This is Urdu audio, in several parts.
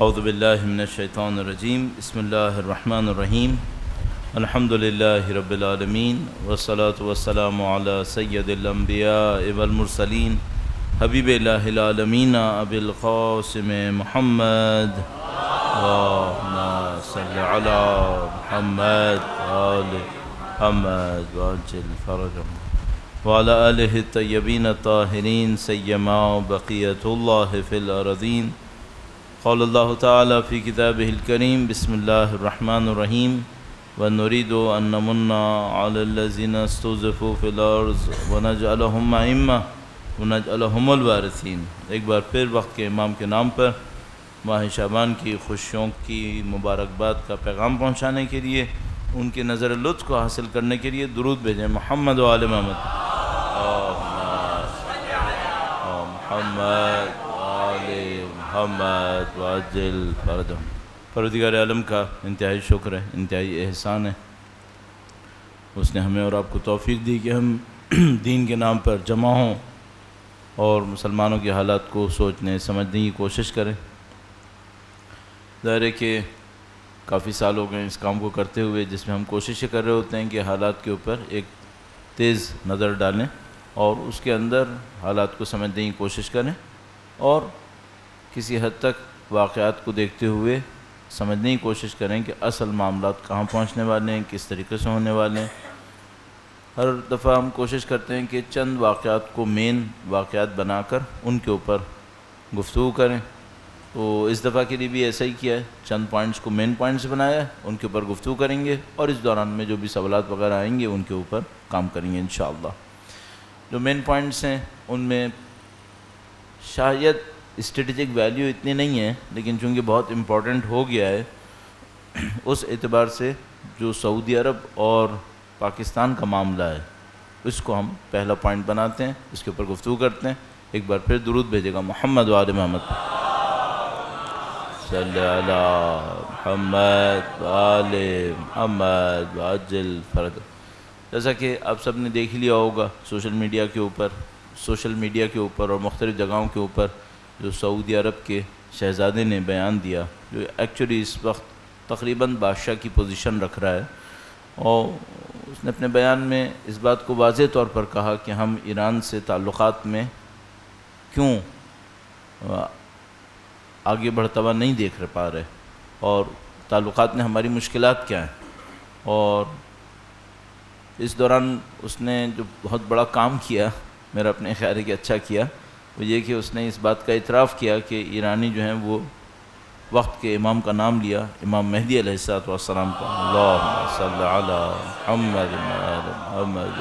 اعوذ باللہ من الشیطان الرجیم بسم اللہ الرحمن الرحیم الحمد للہ رب العالمین والصلاة والسلام علی سید الانبیاء والمرسلین حبیب الہ العالمین ابی القاسم محمد اللہم صل علی محمد وآل محمد وعجل فرجهم وعلى آلہ الطیبین الطاہرین سیما بقیت اللہ فی الارضین قال اللہ تعالی فی کتابہ الکریم بسم اللہ الرحمن الرحیم ونريد أن نمن على الذين استضعفوا في الأرض ونجعلهم أئمة ونجعلهم الوارثين۔ ایک بار پھر وقت کے امام کے نام پر ماہ شعبان کی خوشیوں کی مبارکباد کا پیغام پہنچانے کے لیے، ان کے نظر لطف کو حاصل کرنے کے لیے درود بھیجیں۔ محمد و آل محمد، محمد و آل محمد وعجل فرجهم۔ پروردگار عالم کا انتہائی شکر ہے، انتہائی احسان ہے، اس نے ہمیں اور آپ کو توفیق دی کہ ہم دین کے نام پر جمع ہوں اور مسلمانوں کے حالات کو سوچنے سمجھنے کی کوشش کریں۔ ظاہر ہے کہ کافی سال ہو گئے اس کام کو کرتے ہوئے، جس میں ہم کوششیں کر رہے ہوتے ہیں کہ حالات کے اوپر ایک تیز نظر ڈالیں اور اس کے اندر حالات کو سمجھنے کی کوشش کریں اور کسی حد تک واقعات کو دیکھتے ہوئے سمجھنے کی کوشش کریں کہ اصل معاملات کہاں پہنچنے والے ہیں، کس طریقے سے ہونے والے ہیں۔ ہر دفعہ ہم کوشش کرتے ہیں کہ چند واقعات کو مین واقعات بنا کر ان کے اوپر گفتگو کریں، تو اس دفعہ کے لیے بھی ایسا ہی کیا ہے، چند پوائنٹس کو مین پوائنٹس بنایا ہے، ان کے اوپر گفتگو کریں گے اور اس دوران میں جو بھی سوالات وغیرہ آئیں گے ان کے اوپر کام کریں گے انشاءاللہ۔ جو مین پوائنٹس ہیں ان میں شاید اسٹریٹجک ویلیو اتنی نہیں ہے، لیکن چونکہ بہت امپورٹنٹ ہو گیا ہے، اس اعتبار سے جو سعودی عرب اور پاکستان کا معاملہ ہے اس کو ہم پہلا پوائنٹ بناتے ہیں، اس کے اوپر گفتگو کرتے ہیں۔ ایک بار پھر درود بھیجے گا محمد و آل محمد، صلی علی محمد و آل محمد وعجل فرج۔ جیسا کہ آپ سب نے دیکھ لیا ہوگا سوشل میڈیا کے اوپر اور مختلف جگہوں کے اوپر جو سعودی عرب کے شہزادے نے بیان دیا، جو ایکچولی اس وقت تقریباً بادشاہ کی پوزیشن رکھ رہا ہے، اور اس نے اپنے بیان میں اس بات کو واضح طور پر کہا کہ ہم ایران سے تعلقات میں کیوں آگے بڑھتا ہوا نہیں دیکھ پا رہے، اور تعلقات میں ہماری مشکلات کیا ہیں۔ اور اس دوران اس نے جو بہت بڑا کام کیا، میرا اپنے خیال ہے کہ اچھا کیا، وہ یہ کہ اس نے اس بات کا اعتراف کیا کہ ایرانی جو ہیں وہ وقت کے امام کا نام لیا، امام مہدی علیہ السلام کا۔ اللہم صل علی محمد محمد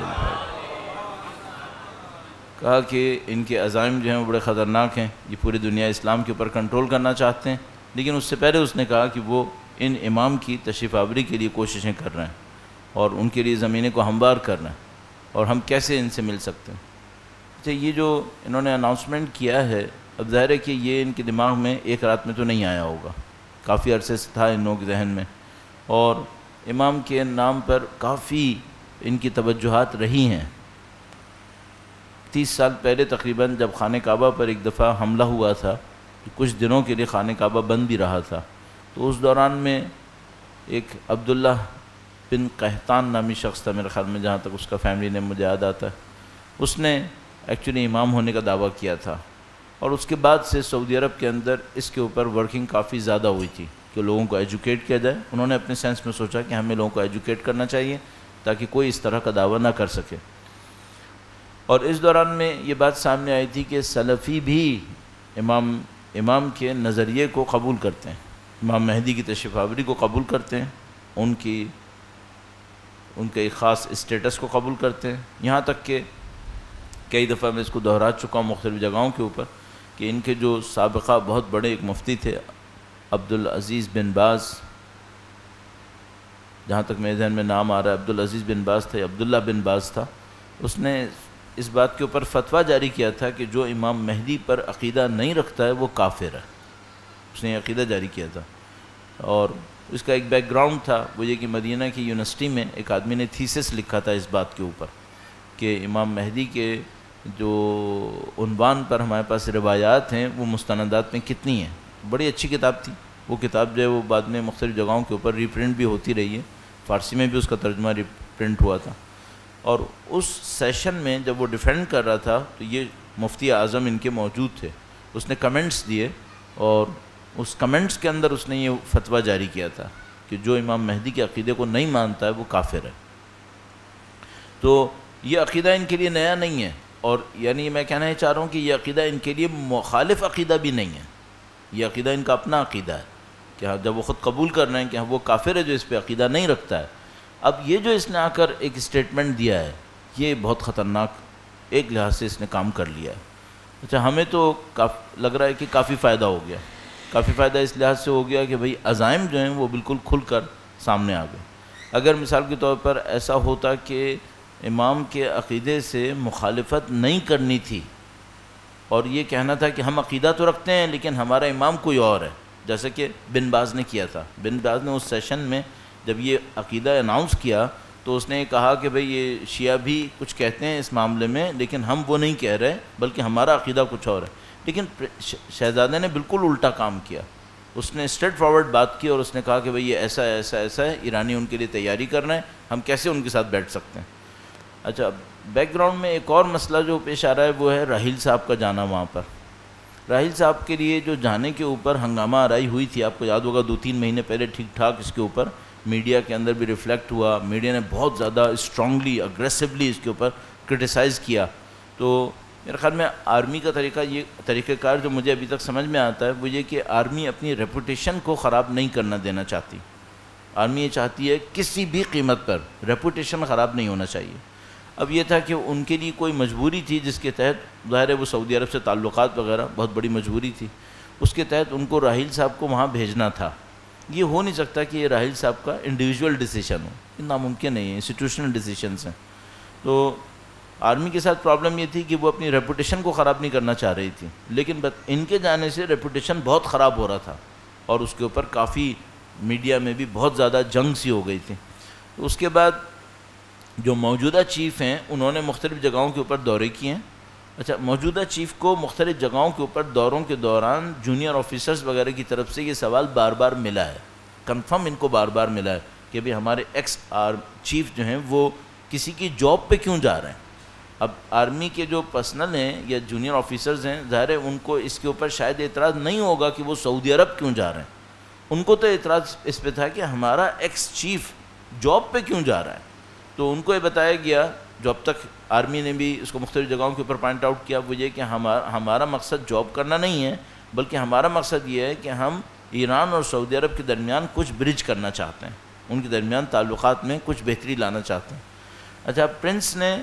کہا کہ ان کے عزائم جو ہیں وہ بڑے خطرناک ہیں، یہ پوری دنیا اسلام کے اوپر کنٹرول کرنا چاہتے ہیں، لیکن اس سے پہلے اس نے کہا کہ وہ ان امام کی تشریف آوری کے لیے کوششیں کر رہے ہیں اور ان کے لیے زمینیں کو ہموار کر رہے ہیں، اور ہم کیسے ان سے مل سکتے ہیں۔ یہ جو انہوں نے اناؤنسمنٹ کیا ہے، اب ظاہر ہے کہ یہ ان کے دماغ میں ایک رات میں تو نہیں آیا ہوگا، کافی عرصے سے تھا ان لوگوں کے ذہن میں، اور امام کے نام پر کافی ان کی توجہات رہی ہیں۔ 30 سال پہلے تقریباً جب خانہ کعبہ پر ایک دفعہ حملہ ہوا تھا، کچھ دنوں کے لیے خانہ کعبہ بند بھی رہا تھا، تو اس دوران میں ایک عبداللہ بن قحطان نامی شخص تھا، میرے خیال میں جہاں تک اس کا فیملی نیم مجھے یاد آتا ہے، اس نے ایکچولی امام ہونے کا دعویٰ کیا تھا، اور اس کے بعد سے سعودی عرب کے اندر اس کے اوپر ورکنگ کافی زیادہ ہوئی تھی کہ لوگوں کو ایجوکیٹ کیا جائے۔ انہوں نے اپنے سینس میں سوچا کہ ہمیں لوگوں کو ایجوکیٹ کرنا چاہیے تاکہ کوئی اس طرح کا دعویٰ نہ کر سکے، اور اس دوران میں یہ بات سامنے آئی تھی کہ سلفی بھی امام کے نظریے کو قبول کرتے ہیں، امام مہدی کی تشریف آوری کو قبول کرتے ہیں، ان کے ایک خاص اسٹیٹس کو قبول کرتے ہیں، یہاں تک کہ کئی دفعہ میں اس کو دہرا چکا ہوں مختلف جگہوں کے اوپر کہ ان کے جو سابقہ بہت بڑے ایک مفتی تھے عبدالعزیز بن باز، جہاں تک میرے ذہن میں نام آ رہا ہے عبدالعزیز بن باز تھا یا عبداللہ بن باز تھا، اس نے اس بات کے اوپر فتویٰ جاری کیا تھا کہ جو امام مہدی پر عقیدہ نہیں رکھتا ہے وہ کافر ہے، اس نے یہ عقیدہ جاری کیا تھا۔ اور اس کا ایک بیک گراؤنڈ تھا، وہ یہ کہ مدینہ کی یونیورسٹی میں ایک آدمی نے تھیسس لکھا تھا اس بات کے اوپر کہ امام مہدی کے جو عنوان پر ہمارے پاس روایات ہیں وہ مستندات میں کتنی ہیں، بڑی اچھی کتاب تھی وہ کتاب جو ہے وہ بعد میں مختلف جگہوں کے اوپر ری پرنٹ بھی ہوتی رہی ہے، فارسی میں بھی اس کا ترجمہ ری پرنٹ ہوا تھا. اور اس سیشن میں جب وہ ڈیفینڈ کر رہا تھا تو یہ مفتی اعظم ان کے موجود تھے، اس نے کمنٹس دیے اور اس کمنٹس کے اندر اس نے یہ فتویٰ جاری کیا تھا کہ جو امام مہدی کے عقیدے کو نہیں مانتا ہے وہ کافر ہے. تو یہ عقیدہ ان کے لیے نیا نہیں ہے، اور یعنی میں کہنا یہ چاہ رہا ہوں کہ یہ عقیدہ ان کے لیے مخالف عقیدہ بھی نہیں ہے، یہ عقیدہ ان کا اپنا عقیدہ ہے کہ جب وہ خود قبول کر رہے ہیں کہ وہ کافر ہے جو اس پہ عقیدہ نہیں رکھتا ہے. اب یہ جو اس نے آ کر ایک اسٹیٹمنٹ دیا ہے یہ بہت خطرناک ایک لحاظ سے اس نے کام کر لیا ہے. اچھا ہمیں تو لگ رہا ہے کہ کافی فائدہ ہو گیا، کافی فائدہ اس لحاظ سے ہو گیا کہ بھئی عزائم جو ہیں وہ بالکل کھل کر سامنے آ گئے. اگر مثال کے طور پر ایسا ہوتا کہ امام کے عقیدے سے مخالفت نہیں کرنی تھی اور یہ کہنا تھا کہ ہم عقیدہ تو رکھتے ہیں لیکن ہمارا امام کوئی اور ہے، جیسا کہ بن باز نے کیا تھا. بن باز نے اس سیشن میں جب یہ عقیدہ اناؤنس کیا تو اس نے کہا کہ بھئی یہ شیعہ بھی کچھ کہتے ہیں اس معاملے میں لیکن ہم وہ نہیں کہہ رہے بلکہ ہمارا عقیدہ کچھ اور ہے. لیکن شہزادے نے بالکل الٹا کام کیا، اس نے اسٹریٹ فارورڈ بات کی اور اس نے کہا کہ بھئی یہ ایسا ہے ایسا ایسا ہے، ایرانی ان کے لیے تیاری کر رہے ہیں، ہم کیسے ان کے ساتھ بیٹھ سکتے ہیں. اچھا بیک گراؤنڈ میں ایک اور مسئلہ جو پیش آ رہا ہے وہ ہے راحیل صاحب کا جانا. وہاں پر راحیل صاحب کے لیے جو جانے کے اوپر ہنگامہ آرائی ہوئی تھی، آپ کو یاد ہوگا 2-3 مہینے پہلے ٹھیک ٹھاک اس کے اوپر میڈیا کے اندر بھی ریفلیکٹ ہوا، میڈیا نے بہت زیادہ اسٹرانگلی اگریسولی اس کے اوپر کرٹیسائز کیا. تو میرے خیال میں آرمی کا طریقہ کار جو مجھے ابھی تک سمجھ میں آتا ہے وہ یہ کہ آرمی اپنی ریپوٹیشن کو خراب نہیں کرنا دینا چاہتی. آرمی یہ چاہتی ہے کسی بھی قیمت پر ریپوٹیشن خراب نہیں ہونا چاہیے. اب یہ تھا کہ ان کے لیے کوئی مجبوری تھی جس کے تحت ظاہر ہے وہ سعودی عرب سے تعلقات وغیرہ بہت بڑی مجبوری تھی، اس کے تحت ان کو راحیل صاحب کو وہاں بھیجنا تھا. یہ ہو نہیں سکتا کہ یہ راحیل صاحب کا انڈیویجول ڈیسیشن ہو، یہ ناممکن نہیں ہے، انسٹیٹیوشنل ڈیسیشنز ہیں. تو آرمی کے ساتھ پرابلم یہ تھی کہ وہ اپنی ریپوٹیشن کو خراب نہیں کرنا چاہ رہی تھی، لیکن ان کے جانے سے ریپوٹیشن بہت خراب ہو رہا تھا اور اس کے اوپر کافی میڈیا میں بھی بہت زیادہ جنگ سی ہو گئی تھی. تو اس کے بعد جو موجودہ چیف ہیں انہوں نے مختلف جگہوں کے اوپر دورے کیے ہیں. اچھا موجودہ چیف کو مختلف جگہوں کے اوپر دوروں کے دوران جونیئر آفیسرز وغیرہ کی طرف سے یہ سوال بار بار ملا ہے، کنفرم ان کو بار بار ملا ہے کہ بھی ہمارے ایکس چیف جو ہیں وہ کسی کی جاب پہ کیوں جا رہے ہیں. اب آرمی کے جو پرسنل ہیں یا جونیئر آفیسرز ہیں ظاہر ہے ان کو اس کے اوپر شاید اعتراض نہیں ہوگا کہ وہ سعودی عرب کیوں جا رہے ہیں، ان کو تو اعتراض اس پہ تھا کہ ہمارا ایکس چیف جاب پہ کیوں جا رہا ہے. تو ان کو یہ بتایا گیا جو اب تک آرمی نے بھی اس کو مختلف جگہوں کے اوپر پوائنٹ آؤٹ کیا وہ یہ کہ ہمارا مقصد جاب کرنا نہیں ہے بلکہ ہمارا مقصد یہ ہے کہ ہم ایران اور سعودی عرب کے درمیان کچھ برج کرنا چاہتے ہیں، ان کے درمیان تعلقات میں کچھ بہتری لانا چاہتے ہیں. اچھا پرنس نے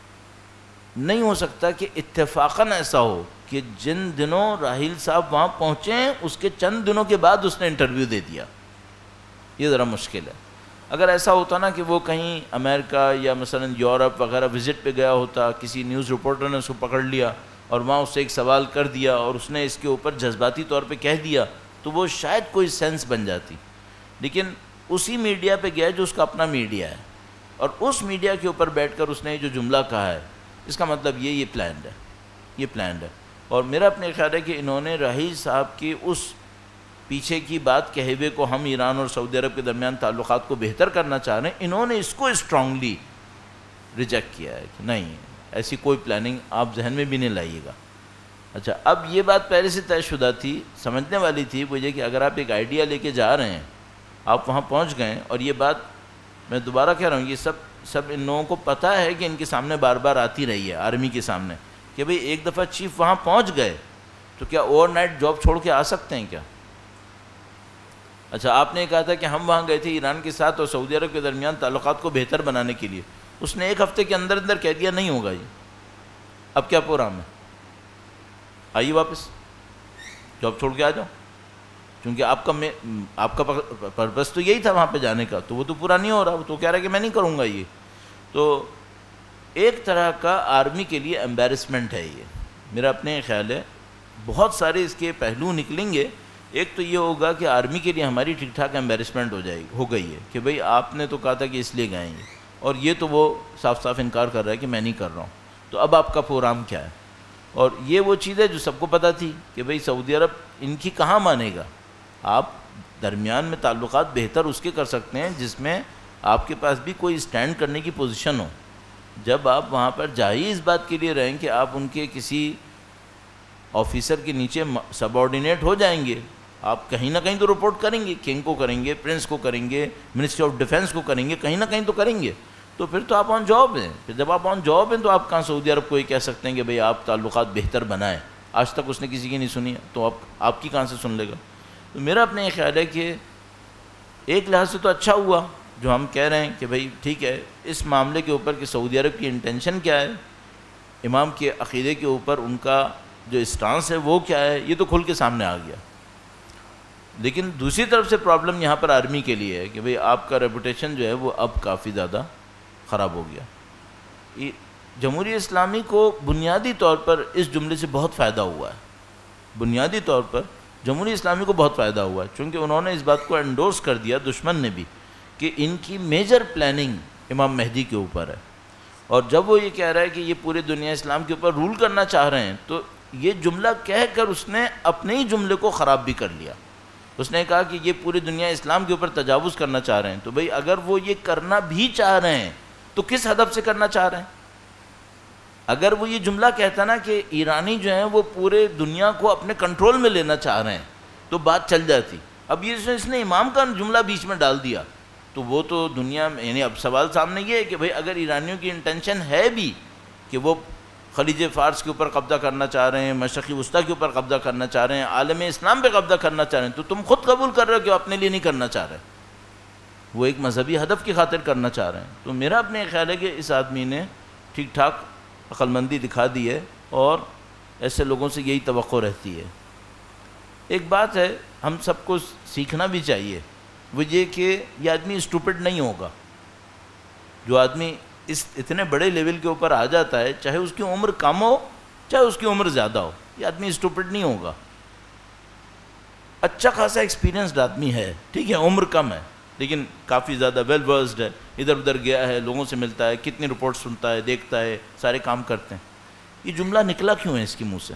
نہیں ہو سکتا کہ اتفاقاً ایسا ہو کہ جن دنوں راحیل صاحب وہاں پہنچے ہیں اس کے چند دنوں کے بعد اس نے انٹرویو دے دیا، یہ ذرا مشکل ہے. اگر ایسا ہوتا نا کہ وہ کہیں امریکہ یا مثلا یورپ وغیرہ وزٹ پہ گیا ہوتا، کسی نیوز رپورٹر نے اس کو پکڑ لیا اور وہاں اس سے ایک سوال کر دیا اور اس نے اس کے اوپر جذباتی طور پہ کہہ دیا تو وہ شاید کوئی سینس بن جاتی. لیکن اسی میڈیا پہ گیا جو اس کا اپنا میڈیا ہے اور اس میڈیا کے اوپر بیٹھ کر اس نے جو جملہ کہا ہے اس کا مطلب یہ پلانڈ ہے، یہ پلانڈ ہے. اور میرا اپنے خیال ہے کہ انہوں نے راحیل صاحب کی اس پیچھے کی بات کہے ہوئے کو ہم ایران اور سعودی عرب کے درمیان تعلقات کو بہتر کرنا چاہ رہے ہیں، انہوں نے اس کو اسٹرانگلی ریجیکٹ کیا ہے کہ نہیں ایسی کوئی پلاننگ آپ ذہن میں بھی نہیں لائیے گا. اچھا اب یہ بات پہلے سے طے شدہ تھی، سمجھنے والی تھی وہ یہ کہ اگر آپ ایک آئیڈیا لے کے جا رہے ہیں، آپ وہاں پہنچ گئے اور یہ بات میں دوبارہ کہہ رہا ہوں یہ سب ان لوگوں کو پتہ ہے کہ ان کے سامنے بار بار آتی رہی ہے آرمی کے سامنے کہ بھئی ایک دفعہ چیف وہاں پہنچ گئے تو کیا اوور نائٹ جاب چھوڑ کے آ سکتے ہیں کیا؟ اچھا آپ نے کہا تھا کہ ہم وہاں گئے تھے ایران کے ساتھ اور سعودی عرب کے درمیان تعلقات کو بہتر بنانے کے لیے، اس نے ایک ہفتے کے اندر اندر کہہ دیا نہیں ہوگا یہ. اب کیا پروگرام ہے؟ آئیے واپس جاب چھوڑ کے آ جاؤ، کیونکہ آپ کا پرپس تو یہی تھا وہاں پہ جانے کا، تو وہ تو پورا نہیں ہو رہا، وہ تو کہہ رہا ہے کہ میں نہیں کروں گا یہ. تو ایک طرح کا آرمی کے لیے ایمبیرسمنٹ ہے یہ، میرا اپنے خیال ہے. بہت سارے اس کے پہلو نکلیں گے. ایک تو یہ ہوگا کہ آرمی کے لیے ہماری ٹھیک ٹھاک ایمبیرسمنٹ ہو گئی ہے کہ بھئی آپ نے تو کہا تھا کہ اس لیے گئے ہیں اور یہ تو وہ صاف صاف انکار کر رہا ہے کہ میں نہیں کر رہا ہوں، تو اب آپ کا پروگرام کیا ہے؟ اور یہ وہ چیز ہے جو سب کو پتہ تھی کہ بھئی سعودی عرب ان کی کہاں مانے گا. آپ درمیان میں تعلقات بہتر اس کے کر سکتے ہیں جس میں آپ کے پاس بھی کوئی اسٹینڈ کرنے کی پوزیشن ہو. جب آپ وہاں پر جا ہی اس بات کے لیے رہیں کہ آپ ان کے کسی آفیسر کے نیچے سب آرڈینیٹ ہو جائیں گے, آپ کہیں نہ کہیں تو رپورٹ کریں گے, کنگ کو کریں گے, پرنس کو کریں گے, منسٹری آف ڈیفینس کو کریں گے, کہیں نہ کہیں تو کریں گے. تو پھر تو آپ آن جاب ہیں. پھر جب آپ آن جاب ہیں تو آپ کہاں سعودی عرب کو یہ کہہ سکتے ہیں کہ بھئی آپ تعلقات بہتر بنائیں. آج تک اس نے کسی کی نہیں سنی, تو آپ کی کہاں سے سن لے گا. تو میرا اپنا یہ خیال ہے کہ ایک لحاظ سے تو اچھا ہوا جو ہم کہہ رہے ہیں کہ بھئی ٹھیک ہے, اس معاملے کے اوپر کہ سعودی عرب کی انٹینشن کیا ہے, امام کے عقیدے کے اوپر ان کا جو اسٹانس ہے وہ کیا ہے, یہ تو کھل کے سامنے آ گیا. لیکن دوسری طرف سے پرابلم یہاں پر آرمی کے لیے ہے کہ بھئی آپ کا ریپوٹیشن جو ہے وہ اب کافی زیادہ خراب ہو گیا. جمہوریہ اسلامی کو بنیادی طور پر اس جملے سے بہت فائدہ ہوا ہے. بنیادی طور پر جمہوریہ اسلامی کو بہت فائدہ ہوا ہے, چونکہ انہوں نے اس بات کو انڈورس کر دیا, دشمن نے بھی, کہ ان کی میجر پلاننگ امام مہدی کے اوپر ہے. اور جب وہ یہ کہہ رہا ہے کہ یہ پورے دنیا اسلام کے اوپر رول کرنا چاہ رہے ہیں, تو یہ جملہ کہہ کر اس نے اپنے ہی جملے کو خراب بھی کر لیا. اس نے کہا کہ یہ پوری دنیا اسلام کے اوپر تجاوز کرنا چاہ رہے ہیں. تو بھئی اگر وہ یہ کرنا بھی چاہ رہے ہیں تو کس ہدف سے کرنا چاہ رہے ہیں؟ اگر وہ یہ جملہ کہتا نا کہ ایرانی جو ہیں وہ پورے دنیا کو اپنے کنٹرول میں لینا چاہ رہے ہیں تو بات چل جاتی. اب یہ اس نے امام کا جملہ بیچ میں ڈال دیا, تو وہ تو دنیا میں, یعنی اب سوال سامنے یہ ہے کہ بھئی اگر ایرانیوں کی انٹینشن ہے بھی کہ وہ خلیج فارس کے اوپر قبضہ کرنا چاہ رہے ہیں, مشرقی وسطیٰ کے اوپر قبضہ کرنا چاہ رہے ہیں, عالم اسلام پہ قبضہ کرنا چاہ رہے ہیں, تو تم خود قبول کر رہے ہو کہ وہ اپنے لیے نہیں کرنا چاہ رہے, وہ ایک مذہبی ہدف کی خاطر کرنا چاہ رہے ہیں. تو میرا اپنے خیال ہے کہ اس آدمی نے ٹھیک ٹھاک عقل مندی دکھا دی ہے, اور ایسے لوگوں سے یہی توقع رہتی ہے. ایک بات ہے ہم سب کو سیکھنا بھی چاہیے, وہ یہ کہ یہ آدمی اسٹوپڈ نہیں ہوگا. جو آدمی اس اتنے بڑے لیول کے اوپر آ جاتا ہے, چاہے اس کی عمر کم ہو چاہے اس کی عمر زیادہ ہو, یہ آدمی اسٹوپڈ نہیں ہوگا. اچھا خاصا ایکسپیرینسڈ آدمی ہے, ٹھیک ہے, عمر کم ہے لیکن کافی زیادہ ویل ورسڈ ہے, ادھر ادھر گیا ہے, لوگوں سے ملتا ہے, کتنی رپورٹ سنتا ہے, دیکھتا ہے, سارے کام کرتے ہیں. یہ جملہ نکلا کیوں ہے اس کے منہ سے؟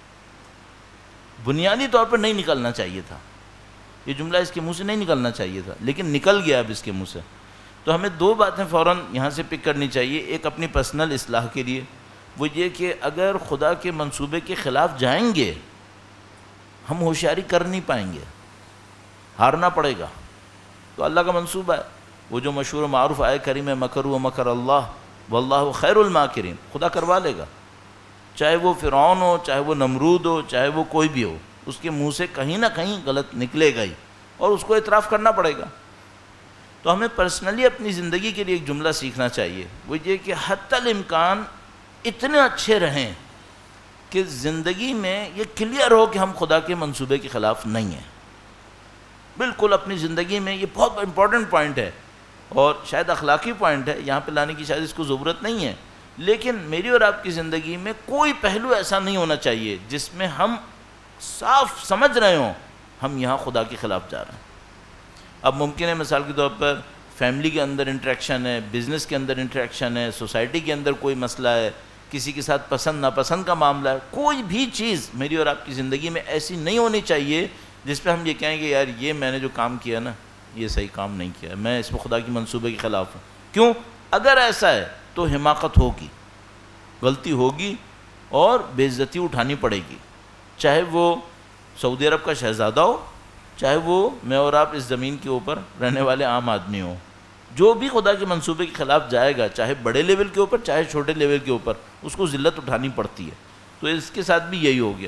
بنیادی طور پر نہیں نکلنا چاہیے تھا, یہ جملہ اس کے منہ سے نہیں نکلنا چاہیے تھا, لیکن نکل گیا اب اس کے منہ سے. تو ہمیں دو باتیں فوراً یہاں سے پک کرنی چاہیے. ایک اپنی پرسنل اصلاح کے لیے, وہ یہ کہ اگر خدا کے منصوبے کے خلاف جائیں گے ہم ہوشیاری کر نہیں پائیں گے, ہارنا پڑے گا. تو اللہ کا منصوبہ ہے, وہ جو مشہور و معروف آئے کریم مکروا مکر اللہ واللہ خیر الماکرین, خدا کروا لے گا. چاہے وہ فرعون ہو, چاہے وہ نمرود ہو, چاہے وہ کوئی بھی ہو, اس کے منہ سے کہیں نہ کہیں غلط نکلے گا ہی, اور اس کو اعتراف کرنا پڑے گا. تو ہمیں پرسنلی اپنی زندگی کے لیے ایک جملہ سیکھنا چاہیے, وہ یہ کہ حتی الامکان اتنے اچھے رہیں کہ زندگی میں یہ کلیئر ہو کہ ہم خدا کے منصوبے کے خلاف نہیں ہیں. بالکل اپنی زندگی میں یہ بہت امپورٹنٹ پوائنٹ ہے, اور شاید اخلاقی پوائنٹ ہے, یہاں پہ لانے کی شاید اس کو ضرورت نہیں ہے, لیکن میری اور آپ کی زندگی میں کوئی پہلو ایسا نہیں ہونا چاہیے جس میں ہم صاف سمجھ رہے ہوں ہم یہاں خدا کے خلاف جا رہے ہیں. اب ممکن ہے مثال کے طور پر فیملی کے اندر انٹریکشن ہے, بزنس کے اندر انٹریکشن ہے, سوسائٹی کے اندر کوئی مسئلہ ہے, کسی کے ساتھ پسند ناپسند کا معاملہ ہے, کوئی بھی چیز میری اور آپ کی زندگی میں ایسی نہیں ہونی چاہیے جس پہ ہم یہ کہیں کہ یار یہ میں نے جو کام کیا نا یہ صحیح کام نہیں کیا, میں اس میں خدا کی منصوبے کے خلاف ہوں. کیوں؟ اگر ایسا ہے تو حماقت ہوگی, غلطی ہوگی, اور بے عزتی اٹھانی پڑے گی, چاہے وہ سعودی عرب کا شہزادہ ہو, چاہے وہ میں اور آپ اس زمین کے اوپر رہنے والے عام آدمی ہوں. جو بھی خدا کے منصوبے کے خلاف جائے گا, چاہے بڑے لیول کے اوپر چاہے چھوٹے لیول کے اوپر, اس کو ذلت اٹھانی پڑتی ہے. تو اس کے ساتھ بھی یہی ہو گیا.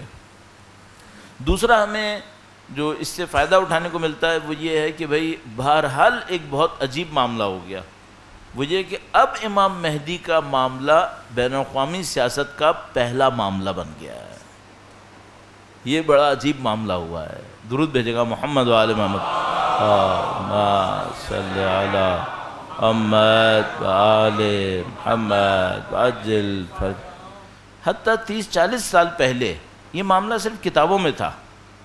دوسرا ہمیں جو اس سے فائدہ اٹھانے کو ملتا ہے وہ یہ ہے کہ بھئی بہرحال ایک بہت عجیب معاملہ ہو گیا, وہ یہ کہ اب امام مہدی کا معاملہ بین الاقوامی سیاست کا پہلا معاملہ بن گیا ہے. یہ بڑا عجیب معاملہ ہوا ہے. درود بھیجے گا محمد و آل محمد, اللہم صلی علی محمد و آل محمد عجل فرج. حتیٰ 30-40 سال پہلے یہ معاملہ صرف کتابوں میں تھا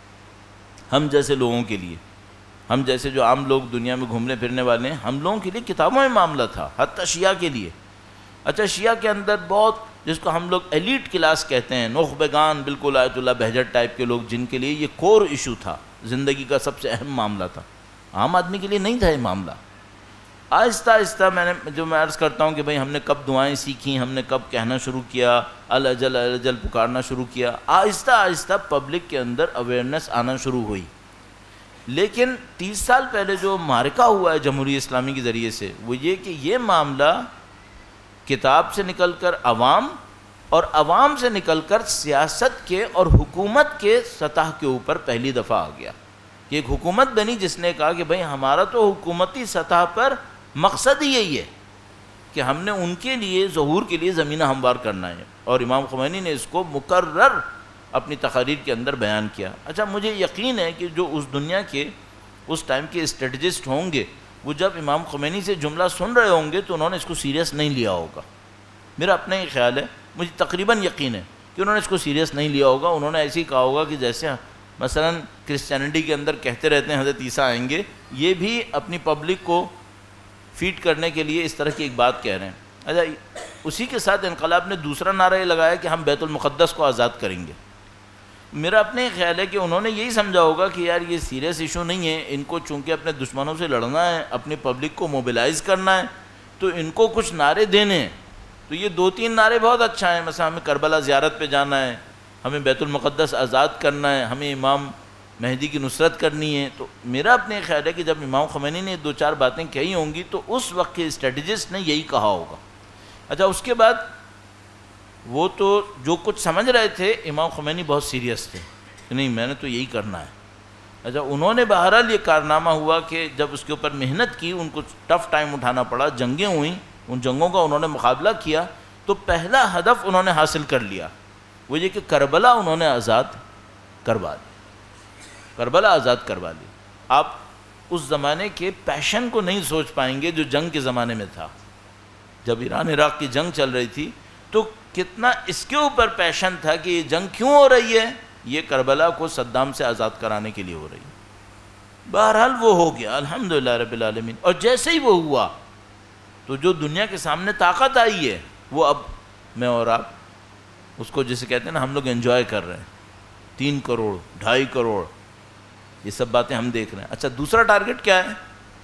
ہم جیسے لوگوں کے لیے, ہم جیسے جو عام لوگ دنیا میں گھومنے پھرنے والے ہیں, ہم لوگوں کے لیے کتابوں میں معاملہ تھا, حتیٰ شیعہ کے لیے. اچھا شیعہ کے اندر بہت جس کو ہم لوگ ایلیٹ کلاس کہتے ہیں، نخبگان، بالکل آیت اللہ بہجت ٹائپ کے لوگ، جن کے لیے یہ کور ایشو تھا، زندگی کا سب سے اہم معاملہ تھا. عام آدمی کے لیے نہیں تھا یہ معاملہ. آہستہ آہستہ میں عرض کرتا ہوں کہ بھئی ہم نے کب دعائیں سیکھیں، ہم نے کب کہنا شروع کیا، الاجل الاجل پکارنا شروع کیا، آہستہ آہستہ پبلک کے اندر اویئرنیس آنا شروع ہوئی. لیکن 30 سال پہلے جو معرکہ ہوا ہے جمہوریہ اسلامی کے ذریعے سے، وہ یہ کہ یہ معاملہ کتاب سے نکل کر عوام، اور عوام سے نکل کر سیاست کے اور حکومت کے سطح کے اوپر پہلی دفعہ آ گیا. کہ ایک حکومت بنی جس نے کہا کہ بھئی ہمارا تو حکومتی سطح پر مقصد ہی یہی ہے کہ ہم نے ان کے لیے ظہور کے لیے زمینہ ہموار کرنا ہے. اور امام خمینی نے اس کو مکرر اپنی تقاریر کے اندر بیان کیا. اچھا، مجھے یقین ہے کہ جو اس دنیا کے اس ٹائم کے اسٹریٹجسٹ ہوں گے، وہ جب امام خمینی سے جملہ سن رہے ہوں گے تو انہوں نے اس کو سیریس نہیں لیا ہوگا. میرا اپنا ہی خیال ہے، مجھے تقریباً یقین ہے کہ انہوں نے اس کو سیریس نہیں لیا ہوگا. انہوں نے ایسے ہی کہا ہوگا کہ جیسے مثلا کرسچینٹی کے اندر کہتے رہتے ہیں حضرت عیسیٰ آئیں گے، یہ بھی اپنی پبلک کو فیڈ کرنے کے لیے اس طرح کی ایک بات کہہ رہے ہیں. اچھا، اسی کے ساتھ انقلاب نے دوسرا نعرہ یہ لگایا کہ ہم بیت المقدس کو آزاد کریں گے. میرا اپنے خیال ہے کہ انہوں نے یہی سمجھا ہوگا کہ یار یہ سیریس ایشو نہیں ہے، ان کو چونکہ اپنے دشمنوں سے لڑنا ہے، اپنی پبلک کو موبیلائز کرنا ہے، تو ان کو کچھ نعرے دینے ہیں. تو یہ 2-3 نعرے بہت اچھا ہیں، مثلا ہمیں کربلا زیارت پہ جانا ہے، ہمیں بیت المقدس آزاد کرنا ہے، ہمیں امام مہدی کی نصرت کرنی ہے. تو میرا اپنے خیال ہے کہ جب امام خمینی نے 2-4 باتیں کہی ہوں گی تو اس وقت کے اسٹریٹجسٹ نے یہی کہا ہوگا. اچھا، اس کے بعد وہ تو جو کچھ سمجھ رہے تھے، امام خمینی بہت سیریس تھے کہ نہیں میں نے تو یہی کرنا ہے. اچھا، انہوں نے بہرحال یہ کارنامہ ہوا کہ جب اس کے اوپر محنت کی، ان کو ٹف ٹائم اٹھانا پڑا، جنگیں ہوئیں، ان جنگوں کا انہوں نے مقابلہ کیا، تو پہلا ہدف انہوں نے حاصل کر لیا، وہ یہ کہ کربلا انہوں نے آزاد کروا لی. کربلا آزاد کروا لی. آپ اس زمانے کے پیشن کو نہیں سوچ پائیں گے جو جنگ کے زمانے میں تھا. جب ایران عراق کی جنگ چل رہی تھی تو کتنا اس کے اوپر پیشن تھا کہ یہ جنگ کیوں ہو رہی ہے، یہ کربلا کو صدام سے آزاد کرانے کے لیے ہو رہی ہے. بہرحال وہ ہو گیا الحمدللہ رب العالمین. اور جیسے ہی وہ ہوا تو جو دنیا کے سامنے طاقت آئی ہے، وہ اب میں اور آپ اس کو جسے کہتے ہیں نا، ہم لوگ انجوائے کر رہے ہیں. 3 کروڑ 2.5 کروڑ یہ سب باتیں ہم دیکھ رہے ہیں. اچھا، دوسرا ٹارگٹ کیا ہے؟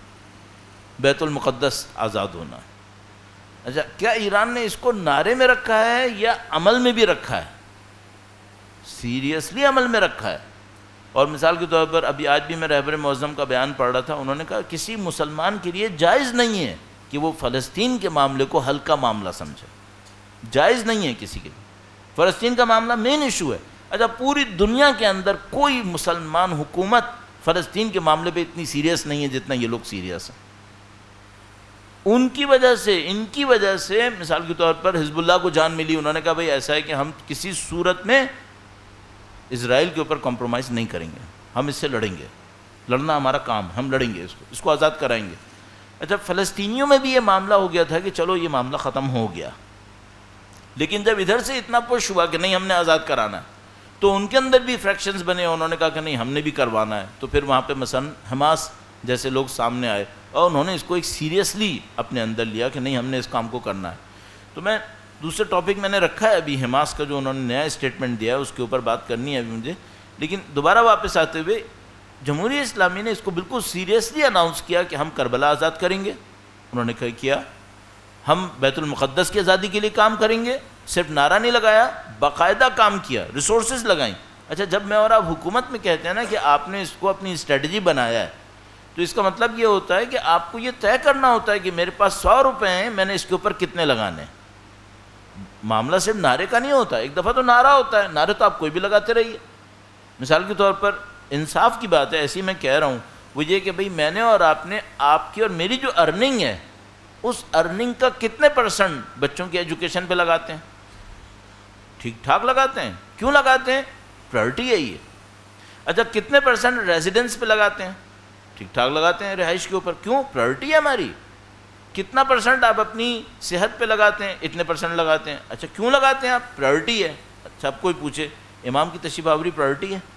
بیت المقدس آزاد ہونا. اچھا، کیا ایران نے اس کو نعرے میں رکھا ہے یا عمل میں بھی رکھا ہے؟ سیریسلی عمل میں رکھا ہے. اور مثال کے طور پر ابھی آج بھی میں رہبر معظم کا بیان پڑھ رہا تھا، انہوں نے کہا کسی مسلمان کے لیے جائز نہیں ہے کہ وہ فلسطین کے معاملے کو ہلکا معاملہ سمجھے. جائز نہیں ہے کسی کے لیے. فلسطین کا معاملہ مین ایشو ہے. اچھا، پوری دنیا کے اندر کوئی مسلمان حکومت فلسطین کے معاملے پہ اتنی سیریس نہیں ہے جتنا یہ لوگ سیریس ہیں. ان کی وجہ سے، ان کی وجہ سے مثال کے طور پر حزب اللہ کو جان ملی. انہوں نے کہا بھئی ایسا ہے کہ ہم کسی صورت میں اسرائیل کے اوپر کمپرومائز نہیں کریں گے، ہم اس سے لڑیں گے، لڑنا ہمارا کام، ہم لڑیں گے، اس کو آزاد کرائیں گے. اچھا، فلسطینیوں میں بھی یہ معاملہ ہو گیا تھا کہ چلو یہ معاملہ ختم ہو گیا. لیکن جب ادھر سے اتنا پش ہوا کہ نہیں ہم نے آزاد کرانا ہے، تو ان کے اندر بھی فریکشنز بنے. انہوں نے کہا کہ نہیں ہم نے بھی کروانا ہے. تو پھر وہاں پہ مثلا حماس جیسے لوگ سامنے آئے اور انہوں نے اس کو ایک سیریسلی اپنے اندر لیا کہ نہیں ہم نے اس کام کو کرنا ہے. تو میں دوسرے ٹاپک میں نے رکھا ہے ابھی حماس کا جو انہوں نے نیا اسٹیٹمنٹ دیا ہے، اس کے اوپر بات کرنی ہے ابھی مجھے. لیکن دوبارہ واپس آتے ہوئے جمہوریہ اسلامی نے اس کو بالکل سیریسلی اناؤنس کیا کہ ہم کربلا آزاد کریں گے. انہوں نے کیا ہم بیت المقدس کی آزادی کے لیے کام کریں گے. صرف نعرہ نہیں لگایا، باقاعدہ کام کیا، ریسورسز لگائیں. اچھا، جب میں اور آپ حکومت میں کہتے ہیں نا کہ آپ نے اس کو اپنی اسٹریٹجی بنایا ہے، تو اس کا مطلب یہ ہوتا ہے کہ آپ کو یہ طے کرنا ہوتا ہے کہ میرے پاس 100 روپے ہیں، میں نے اس کے اوپر کتنے لگانے ہیں. معاملہ صرف نعرے کا نہیں ہوتا. ایک دفعہ تو نعرہ ہوتا ہے، نعرے تو آپ کوئی بھی لگاتے رہیے. مثال کے طور پر انصاف کی بات ہے، ایسی میں کہہ رہا ہوں، وہ یہ کہ بھئی میں نے اور آپ نے، آپ کی اور میری جو ارننگ ہے، اس ارننگ کا کتنے % بچوں کی ایجوکیشن پہ لگاتے ہیں؟ ٹھیک ٹھاک لگاتے ہیں. کیوں لگاتے ہیں؟ پرائرٹی ہے یہ. اچھا، کتنے % ریزیڈنس پہ لگاتے ہیں؟ ٹھیک ٹھاک لگاتے ہیں رہائش کے اوپر. کیوں؟ پرائرٹی ہے ہماری. کتنا % آپ اپنی صحت پہ لگاتے ہیں؟ اتنے % لگاتے ہیں. اچھا، کیوں لگاتے ہیں آپ؟ پرائرٹی ہے. اچھا، اب کوئی پوچھے امام کی تشریف آوری پرائرٹی ہے؟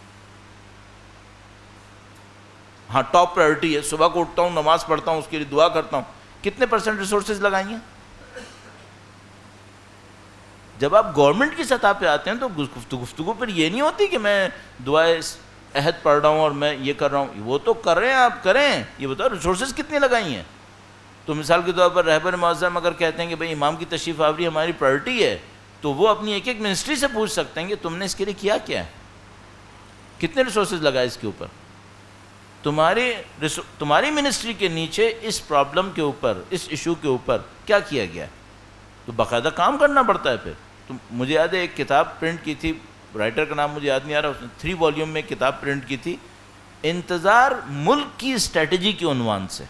ہاں، ٹاپ پرائرٹی ہے. صبح کو اٹھتا ہوں، نماز پڑھتا ہوں، اس کے لیے دعا کرتا ہوں. کتنے % ریسورسز لگائیں گے؟ جب آپ گورنمنٹ کی سطح پہ آتے ہیں تو گفتگو پھر یہ نہیں ہوتی کہ میں دعائے عہد پڑھ رہا ہوں اور میں یہ کر رہا ہوں. وہ تو کر رہے ہیں, آپ کریں. یہ بتاؤ ریسورسز کتنی لگائی ہیں. تو مثال کے طور پر رہبر معظم اگر کہتے ہیں کہ بھئی امام کی تشریف آوری ہماری پرائرٹی ہے, تو وہ اپنی ایک ایک منسٹری سے پوچھ سکتے ہیں کہ تم نے اس کے لیے کیا کیا ہے, کتنے ریسورسز لگائے اس کے اوپر. تمہاری منسٹری کے نیچے اس پرابلم کے اوپر, اس ایشو کے اوپر کیا کیا گیا ہے. تو باقاعدہ کام کرنا پڑتا ہے. پھر تو مجھے یاد ہے ایک کتاب پرنٹ کی تھی, رائٹر کا نام مجھے یاد نہیں آ رہا, اس نے 3 والیوم میں کتاب پرنٹ کی تھی, انتظار ملک کی اسٹریٹجی کے عنوان سے,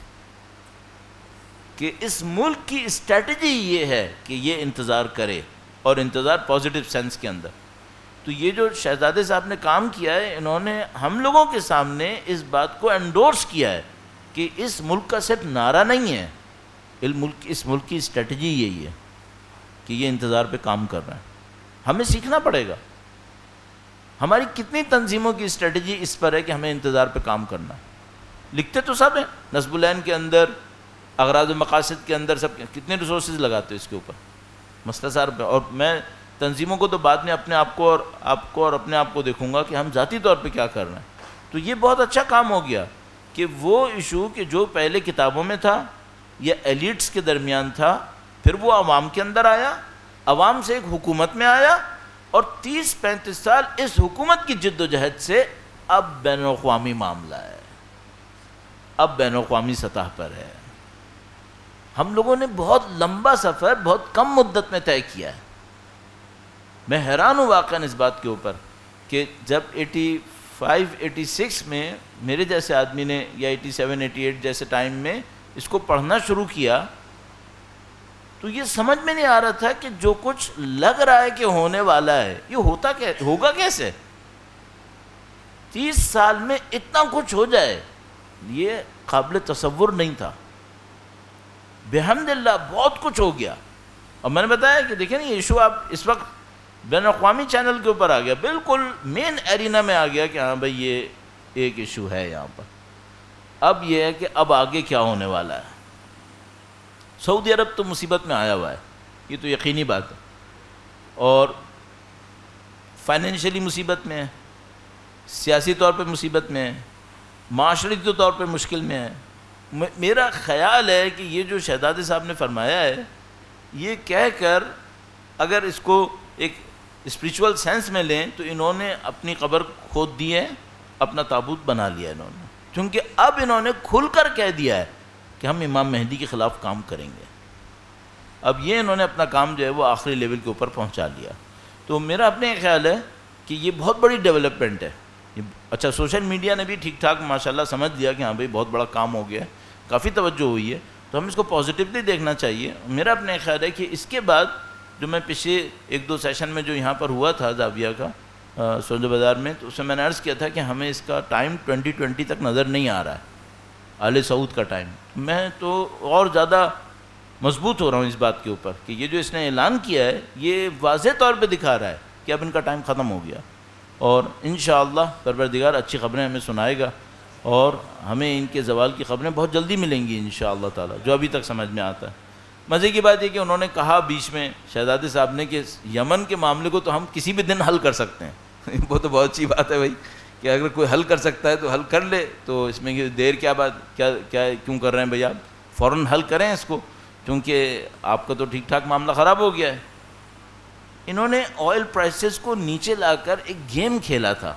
کہ اس ملک کی اسٹریٹجی یہ ہے کہ یہ انتظار کرے, اور انتظار پازیٹیو سینس کے اندر. تو یہ جو شہزادے صاحب نے کام کیا ہے, انہوں نے ہم لوگوں کے سامنے اس بات کو انڈورس کیا ہے کہ اس ملک کا صرف نعرہ نہیں ہے, اس ملک کی اسٹریٹجی یہی ہے کہ یہ انتظار پہ کام کر رہا ہے. ہمیں سیکھنا پڑے گا. ہماری کتنی تنظیموں کی اسٹریٹجی اس پر ہے کہ ہمیں انتظار پہ کام کرنا ہے. لکھتے تو سب ہیں, نصب العین کے اندر, اغراض و مقاصد کے اندر, سب کتنے ریسورسز لگاتے ہیں اس کے اوپر. مسئلہ سار پہ, اور میں تنظیموں کو تو بعد میں اپنے آپ کو اور اپنے آپ کو دیکھوں گا کہ ہم ذاتی طور پہ کیا کر رہے ہیں. تو یہ بہت اچھا کام ہو گیا کہ وہ ایشو کہ جو پہلے کتابوں میں تھا یا ایلیٹس کے درمیان تھا, پھر وہ عوام کے اندر آیا, عوام سے ایک حکومت میں آیا, اور 30-35 سال اس حکومت کی جد و جہد سے اب بین الاقوامی معاملہ ہے, اب بین الاقوامی سطح پر ہے. ہم لوگوں نے بہت لمبا سفر بہت کم مدت میں طے کیا ہے. میں حیران ہوں واقعاً اس بات کے اوپر کہ جب 85-86 میں میرے جیسے آدمی نے, یا 87-88 جیسے ٹائم میں اس کو پڑھنا شروع کیا, تو یہ سمجھ میں نہیں آ رہا تھا کہ جو کچھ لگ رہا ہے کہ ہونے والا ہے, یہ ہوگا کیسے. 30 سال میں اتنا کچھ ہو جائے, یہ قابل تصور نہیں تھا. بحمداللہ بہت کچھ ہو گیا. اور میں نے بتایا کہ دیکھیں یہ ایشو آپ اس وقت بین الاقوامی چینل کے اوپر آ گیا, بالکل مین ایرینا میں آ گیا کہ ہاں بھائی یہ ایک ایشو ہے یہاں پر. اب یہ ہے کہ اب آگے کیا ہونے والا ہے. سعودی عرب تو مصیبت میں آیا ہوا ہے, یہ تو یقینی بات ہے, اور فائنینشلی مصیبت میں ہے, سیاسی طور پہ مصیبت میں ہے, معاشرتی طور پہ مشکل میں ہے. میرا خیال ہے کہ یہ جو شہزادے صاحب نے فرمایا ہے, یہ کہہ کر اگر اس کو ایک اسپریچول سینس میں لیں تو انہوں نے اپنی قبر کھود دی ہے, اپنا تابوت بنا لیا انہوں نے, کیونکہ اب انہوں نے کھل کر کہہ دیا ہے کہ ہم امام مہدی کے خلاف کام کریں گے. اب یہ انہوں نے اپنا کام جو ہے وہ آخری لیول کے اوپر پہنچا لیا. تو میرا اپنے خیال ہے کہ یہ بہت بڑی ڈیولپمنٹ ہے. اچھا سوشل میڈیا نے بھی ٹھیک ٹھاک ماشاءاللہ سمجھ لیا کہ ہاں بھائی بہت بڑا کام ہو گیا ہے, کافی توجہ ہوئی ہے, تو ہم اس کو پازیٹیولی دیکھنا چاہیے. میرا اپنے خیال ہے کہ اس کے بعد جو میں پچھلے 1-2 سیشن میں جو یہاں پر ہوا تھا زاویہ کا سوجو بازار میں, تو اس میں نے عرض کیا تھا کہ ہمیں اس کا ٹائم 2020 تک نظر نہیں آ رہا ہے, آل سعود کا ٹائم. میں تو اور زیادہ مضبوط ہو رہا ہوں اس بات کے اوپر کہ یہ جو اس نے اعلان کیا ہے یہ واضح طور پہ دکھا رہا ہے کہ اب ان کا ٹائم ختم ہو گیا, اور انشاءاللہ پروردگار اچھی خبریں ہمیں سنائے گا, اور ہمیں ان کے زوال کی خبریں بہت جلدی ملیں گی انشاءاللہ تعالی, جو ابھی تک سمجھ میں آتا ہے. مزے کی بات یہ کہ انہوں نے کہا بیچ میں شہزادے صاحب نے کہ یمن کے معاملے کو تو ہم کسی بھی دن حل کر سکتے ہیں. وہ تو بہت اچھی بات ہے بھائی کہ اگر کوئی حل کر سکتا ہے تو حل کر لے, تو اس میں دیر کیا بات, کیا کیوں کر رہے ہیں بھائی, آپ فوراً حل کریں اس کو, کیونکہ آپ کا تو ٹھیک ٹھاک معاملہ خراب ہو گیا ہے. انہوں نے آئل پرائسز کو نیچے لا کر ایک گیم کھیلا تھا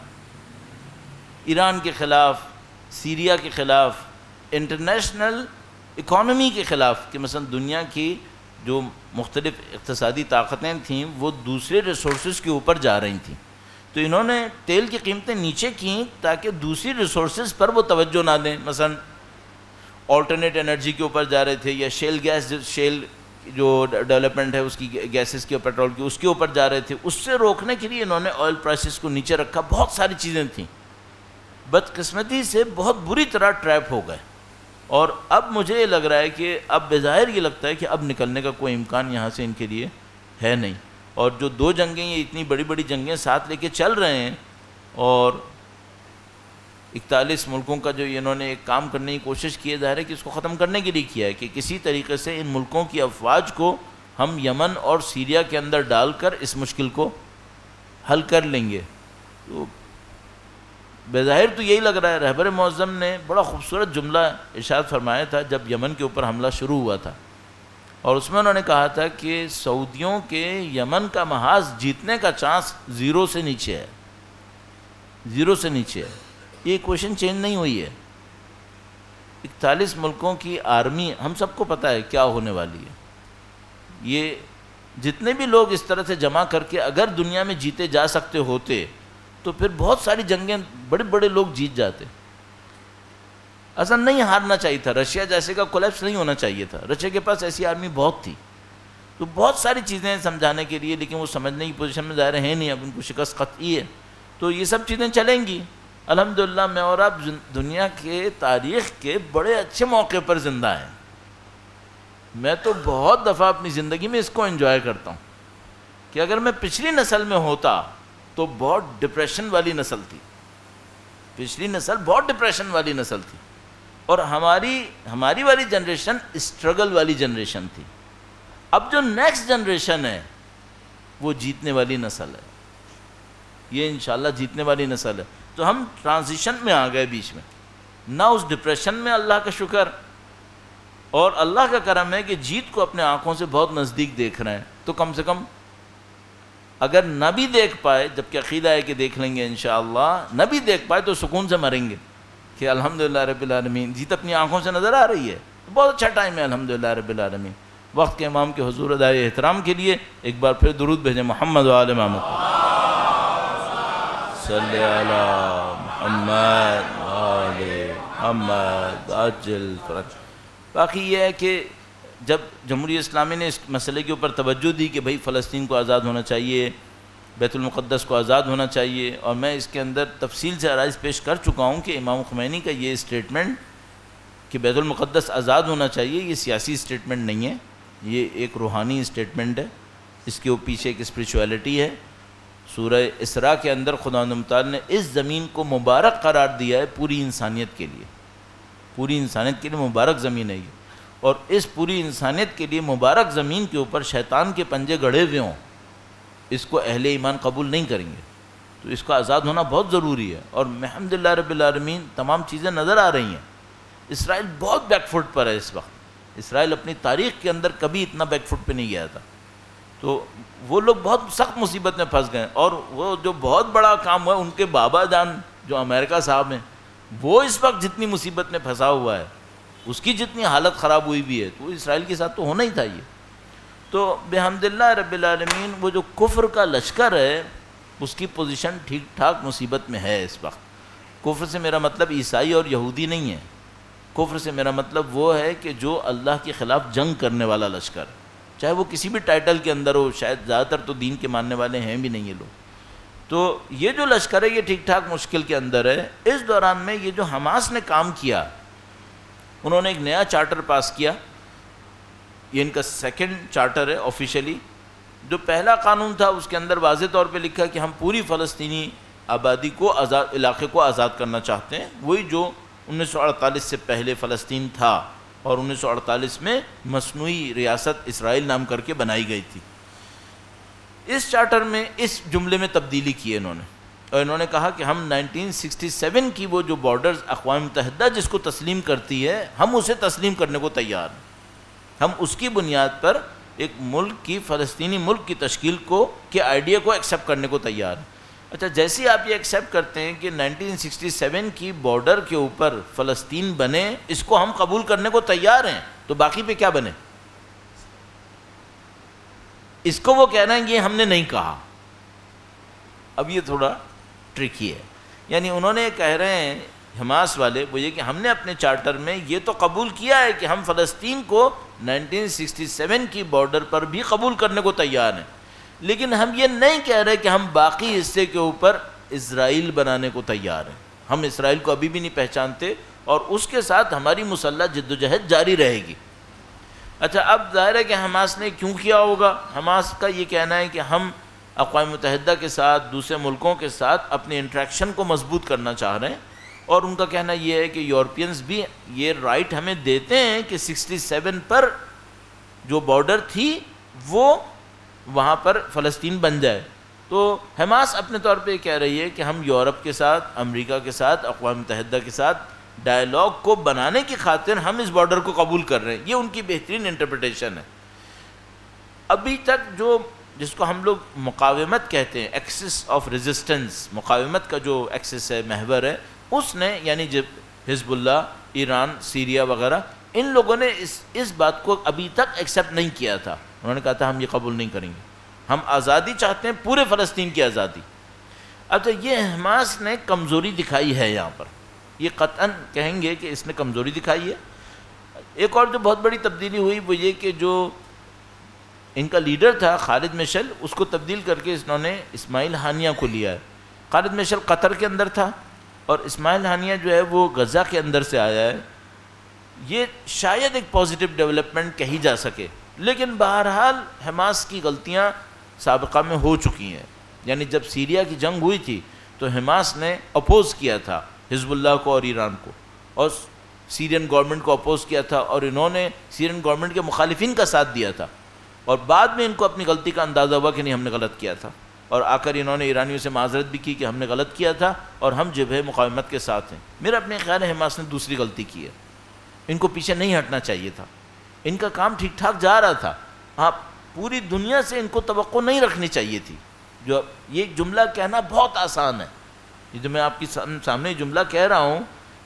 ایران کے خلاف, سیریا کے خلاف, انٹرنیشنل اکانومی کے خلاف, کہ مثلا دنیا کی جو مختلف اقتصادی طاقتیں تھیں وہ دوسرے ریسورسز کے اوپر جا رہی تھیں, تو انہوں نے تیل کی قیمتیں نیچے کیں تاکہ دوسری ریسورسز پر وہ توجہ نہ دیں. مثلا آلٹرنیٹ انرجی کے اوپر جا رہے تھے, یا شیل گیس, شیل جو ڈیولپمنٹ ہے اس کی گیسز کے, پیٹرول کی, اس کے اوپر جا رہے تھے. اس سے روکنے کے لیے انہوں نے آئل پرائسز کو نیچے رکھا. بہت ساری چیزیں تھیں, بدقسمتی سے بہت بری طرح ٹریپ ہو گئے, اور اب مجھے یہ لگ رہا ہے کہ اب بظاہر یہ لگتا ہے کہ اب نکلنے کا کوئی امکان یہاں سے ان کے لیے ہے نہیں. اور جو 2 جنگیں, یہ اتنی بڑی بڑی جنگیں ساتھ لے کے چل رہے ہیں, اور 41 ملکوں کا جو انہوں نے ایک کام کرنے کی کوشش کی ہے, ظاہر ہے کہ اس کو ختم کرنے کے لیے کیا ہے کہ کسی طریقے سے ان ملکوں کی افواج کو ہم یمن اور سیریا کے اندر ڈال کر اس مشکل کو حل کر لیں گے. تو بظاہر تو یہی لگ رہا ہے. رہبر معظم نے بڑا خوبصورت جملہ ارشاد فرمایا تھا جب یمن کے اوپر حملہ شروع ہوا تھا, اور اس میں انہوں نے کہا تھا کہ سعودیوں کے یمن کا محاذ جیتنے کا چانس 0 سے نیچے ہے, 0 سے نیچے ہے. یہ ایکویشن چینج نہیں ہوئی ہے. 41 ملکوں کی آرمی ہم سب کو پتہ ہے کیا ہونے والی ہے. یہ جتنے بھی لوگ اس طرح سے جمع کر کے اگر دنیا میں جیتے جا سکتے ہوتے تو پھر بہت ساری جنگیں بڑے بڑے لوگ جیت جاتے. اصلا نہیں ہارنا چاہیے تھا. رشیا جیسے کا کولیپس نہیں ہونا چاہیے تھا. رشیا کے پاس ایسی آرمی بہت تھی. تو بہت ساری چیزیں سمجھانے کے لیے, لیکن وہ سمجھنے کی پوزیشن میں ظاہر ہے نہیں. اب ان کو شکست قطعی ہے. تو یہ سب چیزیں چلیں گی. الحمدللہ میں اور آپ دنیا کے تاریخ کے بڑے اچھے موقع پر زندہ ہیں. میں تو بہت دفعہ اپنی زندگی میں اس کو انجوائے کرتا ہوں کہ اگر میں پچھلی نسل میں ہوتا تو بہت ڈپریشن والی نسل تھی. پچھلی نسل بہت ڈپریشن والی نسل تھی, اور ہماری والی جنریشن اسٹرگل والی جنریشن تھی. اب جو نیکسٹ جنریشن ہے وہ جیتنے والی نسل ہے. یہ انشاءاللہ جیتنے والی نسل ہے. تو ہم ٹرانزیشن میں آ گئے بیچ میں, نہ اس ڈپریشن میں. اللہ کا شکر اور اللہ کا کرم ہے کہ جیت کو اپنے آنکھوں سے بہت نزدیک دیکھ رہے ہیں. تو کم سے کم اگر نہ بھی دیکھ پائے, جبکہ عقیدہ ہے کہ دیکھ لیں گے انشاءاللہ, نہ بھی دیکھ پائے تو سکون سے مریں گے کہ الحمدللہ رب العالمین جیت اپنی آنکھوں سے نظر آ رہی ہے. بہت اچھا ٹائم ہے الحمدللہ رب العالمین. وقت کے امام کے حضور ادائے احترام کے لیے ایک بار پھر درود بھیجیں محمد و آل محمد. صلی علی محمد و آل محمد عجل فرج. باقی یہ ہے کہ جب جمہوریہ اسلامی نے اس مسئلے کے اوپر توجہ دی کہ بھئی فلسطین کو آزاد ہونا چاہیے, بیت المقدس کو آزاد ہونا چاہیے, اور میں اس کے اندر تفصیل سے عرائض پیش کر چکا ہوں کہ امام خمینی کا یہ اسٹیٹمنٹ کہ بیت المقدس آزاد ہونا چاہیے یہ سیاسی اسٹیٹمنٹ نہیں ہے, یہ ایک روحانی اسٹیٹمنٹ ہے. اس کے پیچھے ایک اسپریچویلٹی ہے. سورہ اسراء کے اندر خداوند متعال نے اس زمین کو مبارک قرار دیا ہے پوری انسانیت کے لیے. پوری انسانیت کے لیے مبارک زمین ہے یہ, اور اس پوری انسانیت کے لیے مبارک زمین کے اوپر شیطان کے پنجے گڑھے ہوئے ہوں, اس کو اہل ایمان قبول نہیں کریں گے. تو اس کا آزاد ہونا بہت ضروری ہے. اور الحمدللہ رب العالمین تمام چیزیں نظر آ رہی ہیں. اسرائیل بہت بیک فٹ پر ہے اس وقت. اسرائیل اپنی تاریخ کے اندر کبھی اتنا بیک فٹ پہ نہیں گیا تھا. تو وہ لوگ بہت سخت مصیبت میں پھنس گئے, اور وہ جو بہت بڑا کام ہوا ان کے بابا جان جو امریکہ صاحب ہیں, وہ اس وقت جتنی مصیبت میں پھنسا ہوا ہے, اس کی جتنی حالت خراب ہوئی بھی ہے, تو اسرائیل کے ساتھ تو ہونا ہی تھا یہ. تو بحمدللہ رب العالمین وہ جو کفر کا لشکر ہے اس کی پوزیشن ٹھیک ٹھاک مصیبت میں ہے اس وقت. کفر سے میرا مطلب عیسائی اور یہودی نہیں ہے. کفر سے میرا مطلب وہ ہے کہ جو اللہ کے خلاف جنگ کرنے والا لشکر, چاہے وہ کسی بھی ٹائٹل کے اندر ہو, شاید زیادہ تر تو دین کے ماننے والے ہیں بھی نہیں یہ لوگ. تو یہ جو لشکر ہے یہ ٹھیک ٹھاک مشکل کے اندر ہے. اس دوران میں یہ جو حماس نے کام کیا, انہوں نے ایک نیا چارٹر پاس کیا. یہ ان کا سیکنڈ چارٹر ہے آفیشلی. جو پہلا قانون تھا اس کے اندر واضح طور پہ لکھا کہ ہم پوری فلسطینی آبادی کو علاقے کو آزاد کرنا چاہتے ہیں, وہی جو 1948 سے پہلے فلسطین تھا اور 1948 میں مصنوعی ریاست اسرائیل نام کر کے بنائی گئی تھی. اس چارٹر میں اس جملے میں تبدیلی کی ہے انہوں نے, اور انہوں نے کہا کہ ہم 1967 کی وہ جو بارڈرز اقوام متحدہ جس کو تسلیم کرتی ہے ہم اسے تسلیم کرنے کو تیار ہیں. ہم اس کی بنیاد پر ایک ملک کی فلسطینی ملک کی تشکیل کے آئیڈیا کو ایکسیپٹ کرنے کو تیار ہیں. اچھا, جیسے آپ یہ ایکسیپٹ کرتے ہیں کہ 1967 کی بارڈر کے اوپر فلسطین بنے, اس کو ہم قبول کرنے کو تیار ہیں, تو باقی پہ کیا بنے؟ اس کو وہ کہہ رہے ہیں یہ ہم نے نہیں کہا. اب یہ تھوڑا ٹرکی ہے. یعنی انہوں نے کہہ رہے ہیں حماس والے وہ یہ کہ ہم نے اپنے چارٹر میں یہ تو قبول کیا ہے کہ ہم فلسطین کو 1967 کی بارڈر پر بھی قبول کرنے کو تیار ہیں, لیکن ہم یہ نہیں کہہ رہے کہ ہم باقی حصے کے اوپر اسرائیل بنانے کو تیار ہیں. ہم اسرائیل کو ابھی بھی نہیں پہچانتے, اور اس کے ساتھ ہماری مسلح جدوجہد جاری رہے گی. اچھا, اب ظاہر ہے کہ حماس نے کیوں کیا ہوگا. حماس کا یہ کہنا ہے کہ ہم اقوام متحدہ کے ساتھ دوسرے ملکوں کے ساتھ اپنے انٹریکشن کو مضبوط کرنا چاہ رہے ہیں, اور ان کا کہنا یہ ہے کہ یورپینز بھی یہ رائٹ ہمیں دیتے ہیں کہ 67 پر جو بارڈر تھی وہ وہاں پر فلسطین بن جائے. تو حماس اپنے طور پہ کہہ رہی ہے کہ ہم یورپ کے ساتھ، امریکہ کے ساتھ، اقوام متحدہ کے ساتھ ڈائلاگ کو بنانے کی خاطر ہم اس بارڈر کو قبول کر رہے ہیں. یہ ان کی بہترین انٹرپریٹیشن ہے. ابھی تک جو جس کو ہم لوگ مقاومت کہتے ہیں، ایکسس آف ریزسٹنس، مقاومت کا جو ایکسس ہے، محور ہے، اس نے یعنی جب حزب اللہ، ایران، سیریا وغیرہ، ان لوگوں نے اس بات کو ابھی تک ایکسیپٹ نہیں کیا تھا. انہوں نے کہا تھا ہم یہ قبول نہیں کریں گے، ہم آزادی چاہتے ہیں، پورے فلسطین کی آزادی. اب تو یہ حماس نے کمزوری دکھائی ہے یہاں پر، یہ قطعاً کہیں گے کہ اس نے کمزوری دکھائی ہے. ایک اور جو بہت بڑی تبدیلی ہوئی وہ یہ کہ جو ان کا لیڈر تھا خالد مشعل، اس کو تبدیل کر کے انہوں نے اسماعیل ہانیہ کو لیا ہے. خالد مشعل قطر کے اندر تھا اور اسماعیل ہانیہ جو ہے وہ غزہ کے اندر سے آیا ہے. یہ شاید ایک پازیٹیو ڈیولپمنٹ کہی جا سکے، لیکن بہرحال حماس کی غلطیاں سابقہ میں ہو چکی ہیں. یعنی جب سیریا کی جنگ ہوئی تھی تو حماس نے اپوز کیا تھا حزب اللہ کو اور ایران کو، اور سیرین گورنمنٹ کو اپوز کیا تھا، اور انہوں نے سیرین گورنمنٹ کے مخالفین کا ساتھ دیا تھا. اور بعد میں ان کو اپنی غلطی کا اندازہ ہوا کہ نہیں ہم نے غلط کیا تھا، اور آ کر انہوں نے ایرانیوں سے معذرت بھی کی کہ ہم نے غلط کیا تھا اور ہم جبہہ مقاومت کے ساتھ ہیں. میرا اپنے خیال ہے حماس نے دوسری غلطی کی ہے، ان کو پیچھے نہیں ہٹنا چاہیے تھا. ان کا کام ٹھیک ٹھاک جا رہا تھا. آپ پوری دنیا سے ان کو توقع نہیں رکھنی چاہیے تھی. جو یہ جملہ کہنا بہت آسان ہے، یہ جو میں آپ کی سامنے جملہ کہہ رہا ہوں،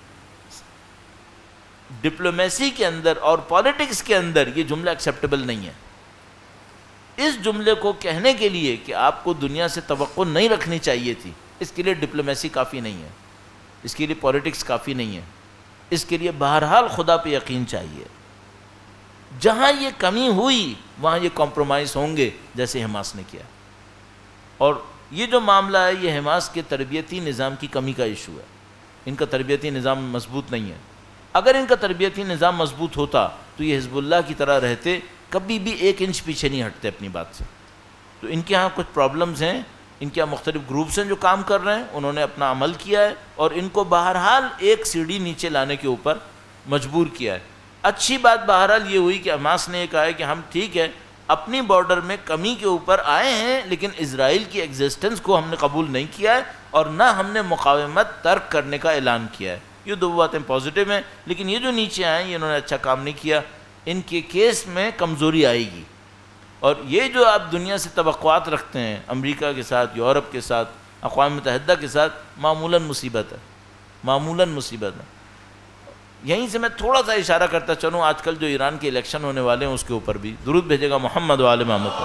ڈپلومیسی کے اندر اور پالیٹکس کے اندر یہ جملہ ایکسیپٹیبل نہیں ہے. اس جملے کو کہنے کے لیے کہ آپ کو دنیا سے توقع نہیں رکھنی چاہیے تھی، اس کے لیے ڈپلومیسی کافی نہیں ہے، اس کے لیے پالیٹکس کافی نہیں ہے. اس کے لیے بہرحال خدا پہ یقین چاہیے. جہاں یہ کمی ہوئی وہاں یہ کمپرومائز ہوں گے جیسے حماس نے کیا. اور یہ جو معاملہ ہے یہ حماس کے تربیتی نظام کی کمی کا ایشو ہے. ان کا تربیتی نظام مضبوط نہیں ہے. اگر ان کا تربیتی نظام مضبوط ہوتا تو یہ حزب اللہ کی طرح رہتے، کبھی بھی 1 انچ پیچھے نہیں ہٹتے اپنی بات سے. تو ان کے ہاں کچھ پرابلمز ہیں، ان کے مختلف گروپس ہیں جو کام کر رہے ہیں، انہوں نے اپنا عمل کیا ہے اور ان کو بہرحال ایک سیڑھی نیچے لانے کے اوپر مجبور کیا ہے. اچھی بات بہرحال یہ ہوئی کہ حماس نے یہ کہا ہے کہ ہم ٹھیک ہے اپنی بارڈر میں کمی کے اوپر آئے ہیں، لیکن اسرائیل کی ایگزسٹنس کو ہم نے قبول نہیں کیا ہے اور نہ ہم نے مقاومت ترک کرنے کا اعلان کیا ہے. یہ 2 باتیں پازیٹیو ہیں. لیکن یہ جو نیچے آئے ہیں انہوں نے اچھا کام نہیں کیا، ان کے کیس میں کمزوری آئے گی. اور یہ جو آپ دنیا سے توقعات رکھتے ہیں امریکہ کے ساتھ، یورپ کے ساتھ، اقوام متحدہ کے ساتھ، معمولاً مصیبت ہے، معمولاً مصیبت ہے. یہیں سے میں تھوڑا سا اشارہ کرتا چلوں، آج کل جو ایران کے الیکشن ہونے والے ہیں اس کے اوپر بھی درود بھیجے گا محمد و آل محمد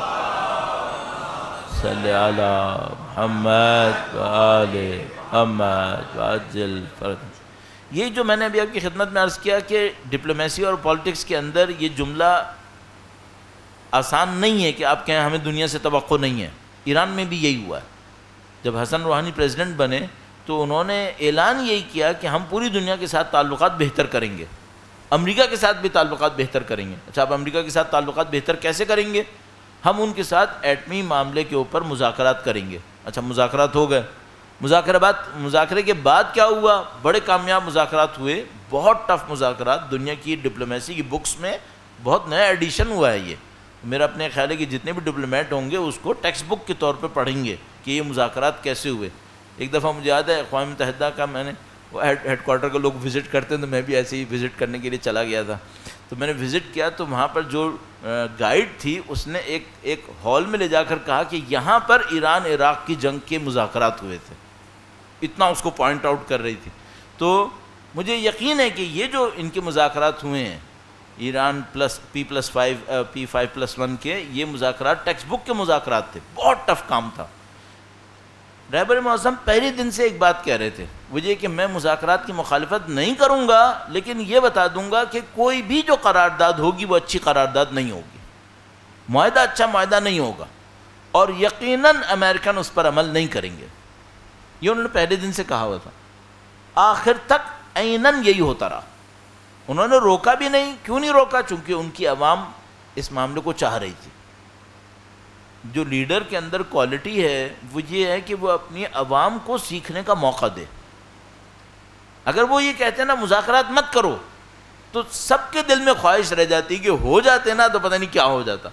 صلی علی محمد و آل محمد وعجل فرج. یہ جو میں نے ابھی آپ کی خدمت میں عرض کیا کہ ڈپلومیسی اور پالیٹکس کے اندر یہ جملہ آسان نہیں ہے کہ آپ کہیں ہمیں دنیا سے توقع نہیں ہے. ایران میں بھی یہی ہوا ہے. جب حسن روحانی پریزیڈنٹ بنے تو انہوں نے اعلان یہی کیا کہ ہم پوری دنیا کے ساتھ تعلقات بہتر کریں گے، امریکہ کے ساتھ بھی تعلقات بہتر کریں گے. اچھا، آپ امریکہ کے ساتھ تعلقات بہتر کیسے کریں گے؟ ہم ان کے ساتھ ایٹمی معاملے کے اوپر مذاکرات کریں گے. اچھا، مذاکرات ہو گئے. مذاکرے کے بعد کیا ہوا؟ بڑے کامیاب مذاکرات ہوئے، بہت ٹف مذاکرات. دنیا کی ڈپلومیسی کی بکس میں بہت نیا ایڈیشن ہوا ہے. یہ میرا اپنے خیال ہے کہ جتنے بھی ڈپلومیٹ ہوں گے اس کو ٹیکسٹ بک کے طور پہ پڑھیں گے کہ یہ مذاکرات کیسے ہوئے. ایک دفعہ مجھے یاد ہے اقوام متحدہ کا میں نے ہیڈ کوارٹر کے لوگ وزٹ کرتے ہیں تو میں بھی ایسے ہی وزٹ کرنے کے لیے چلا گیا تھا. تو میں نے وزٹ کیا تو وہاں پر جو گائیڈ تھی اس نے ایک ہال میں لے جا کر کہا کہ یہاں پر ایران عراق کی جنگ کے مذاکرات ہوئے تھے. اتنا اس کو پوائنٹ آؤٹ کر رہی تھی. تو مجھے یقین ہے کہ یہ جو ان کے مذاکرات ہوئے ہیں ایران پلس P5+1 کے، یہ مذاکرات ٹیکسٹ بک کے مذاکرات تھے. بہت ٹف کام تھا. رہبر معظم پہلے دن سے ایک بات کہہ رہے تھے، وہ یہ کہ میں مذاکرات کی مخالفت نہیں کروں گا، لیکن یہ بتا دوں گا کہ کوئی بھی جو قرارداد ہوگی وہ اچھی قرارداد نہیں ہوگی، معاہدہ اچھا معاہدہ نہیں ہوگا، اور یقیناً امریکن اس پر عمل نہیں کریں گے. یہ انہوں نے پہلے دن سے کہا ہوا تھا. آخر تک عیناً یہی ہوتا رہا. انہوں نے روکا بھی نہیں. کیوں نہیں روکا؟ چونکہ ان کی عوام اس معاملے کو چاہ رہی تھی. جو لیڈر کے اندر کوالٹی ہے وہ یہ ہے کہ وہ اپنی عوام کو سیکھنے کا موقع دے. اگر وہ یہ کہتے ہیں نا مذاکرات مت کرو، تو سب کے دل میں خواہش رہ جاتی کہ ہو جاتے نا تو پتہ نہیں کیا ہو جاتا.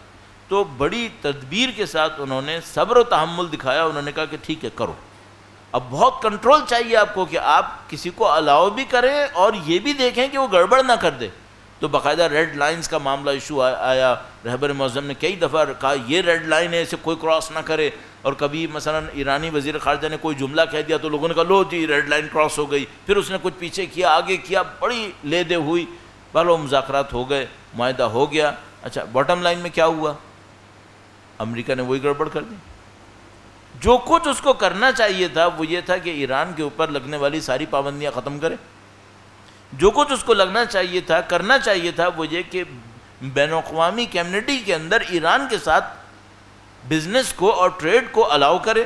تو بڑی تدبیر کے ساتھ انہوں نے صبر و تحمل دکھایا. انہوں نے کہا کہ ٹھیک ہے کرو. اب بہت کنٹرول چاہیے آپ کو کہ آپ کسی کو الاؤ بھی کریں اور یہ بھی دیکھیں کہ وہ گڑبڑ نہ کر دے. تو باقاعدہ ریڈ لائنز کا معاملہ ایشو آیا. رہبر معظم نے کئی دفعہ کہا یہ ریڈ لائن ہے، اسے کوئی کراس نہ کرے. اور کبھی مثلا ایرانی وزیر خارجہ نے کوئی جملہ کہہ دیا تو لوگوں نے کہا لو جی ریڈ لائن کراس ہو گئی. پھر اس نے کچھ پیچھے کیا، آگے کیا، بڑی لے دے ہوئی. بہرحال مذاکرات ہو گئے، معاہدہ ہو گیا. اچھا باٹم لائن میں کیا ہوا؟ امریکہ نے وہی گڑبڑ کر دی. جو کچھ اس کو کرنا چاہیے تھا وہ یہ تھا کہ ایران کے اوپر لگنے والی ساری پابندیاں ختم کرے. جو کچھ اس کو لگنا چاہیے تھا، کرنا چاہیے تھا وہ یہ کہ بین الاقوامی کمیونٹی کے اندر ایران کے ساتھ بزنس کو اور ٹریڈ کو الاؤ کرے.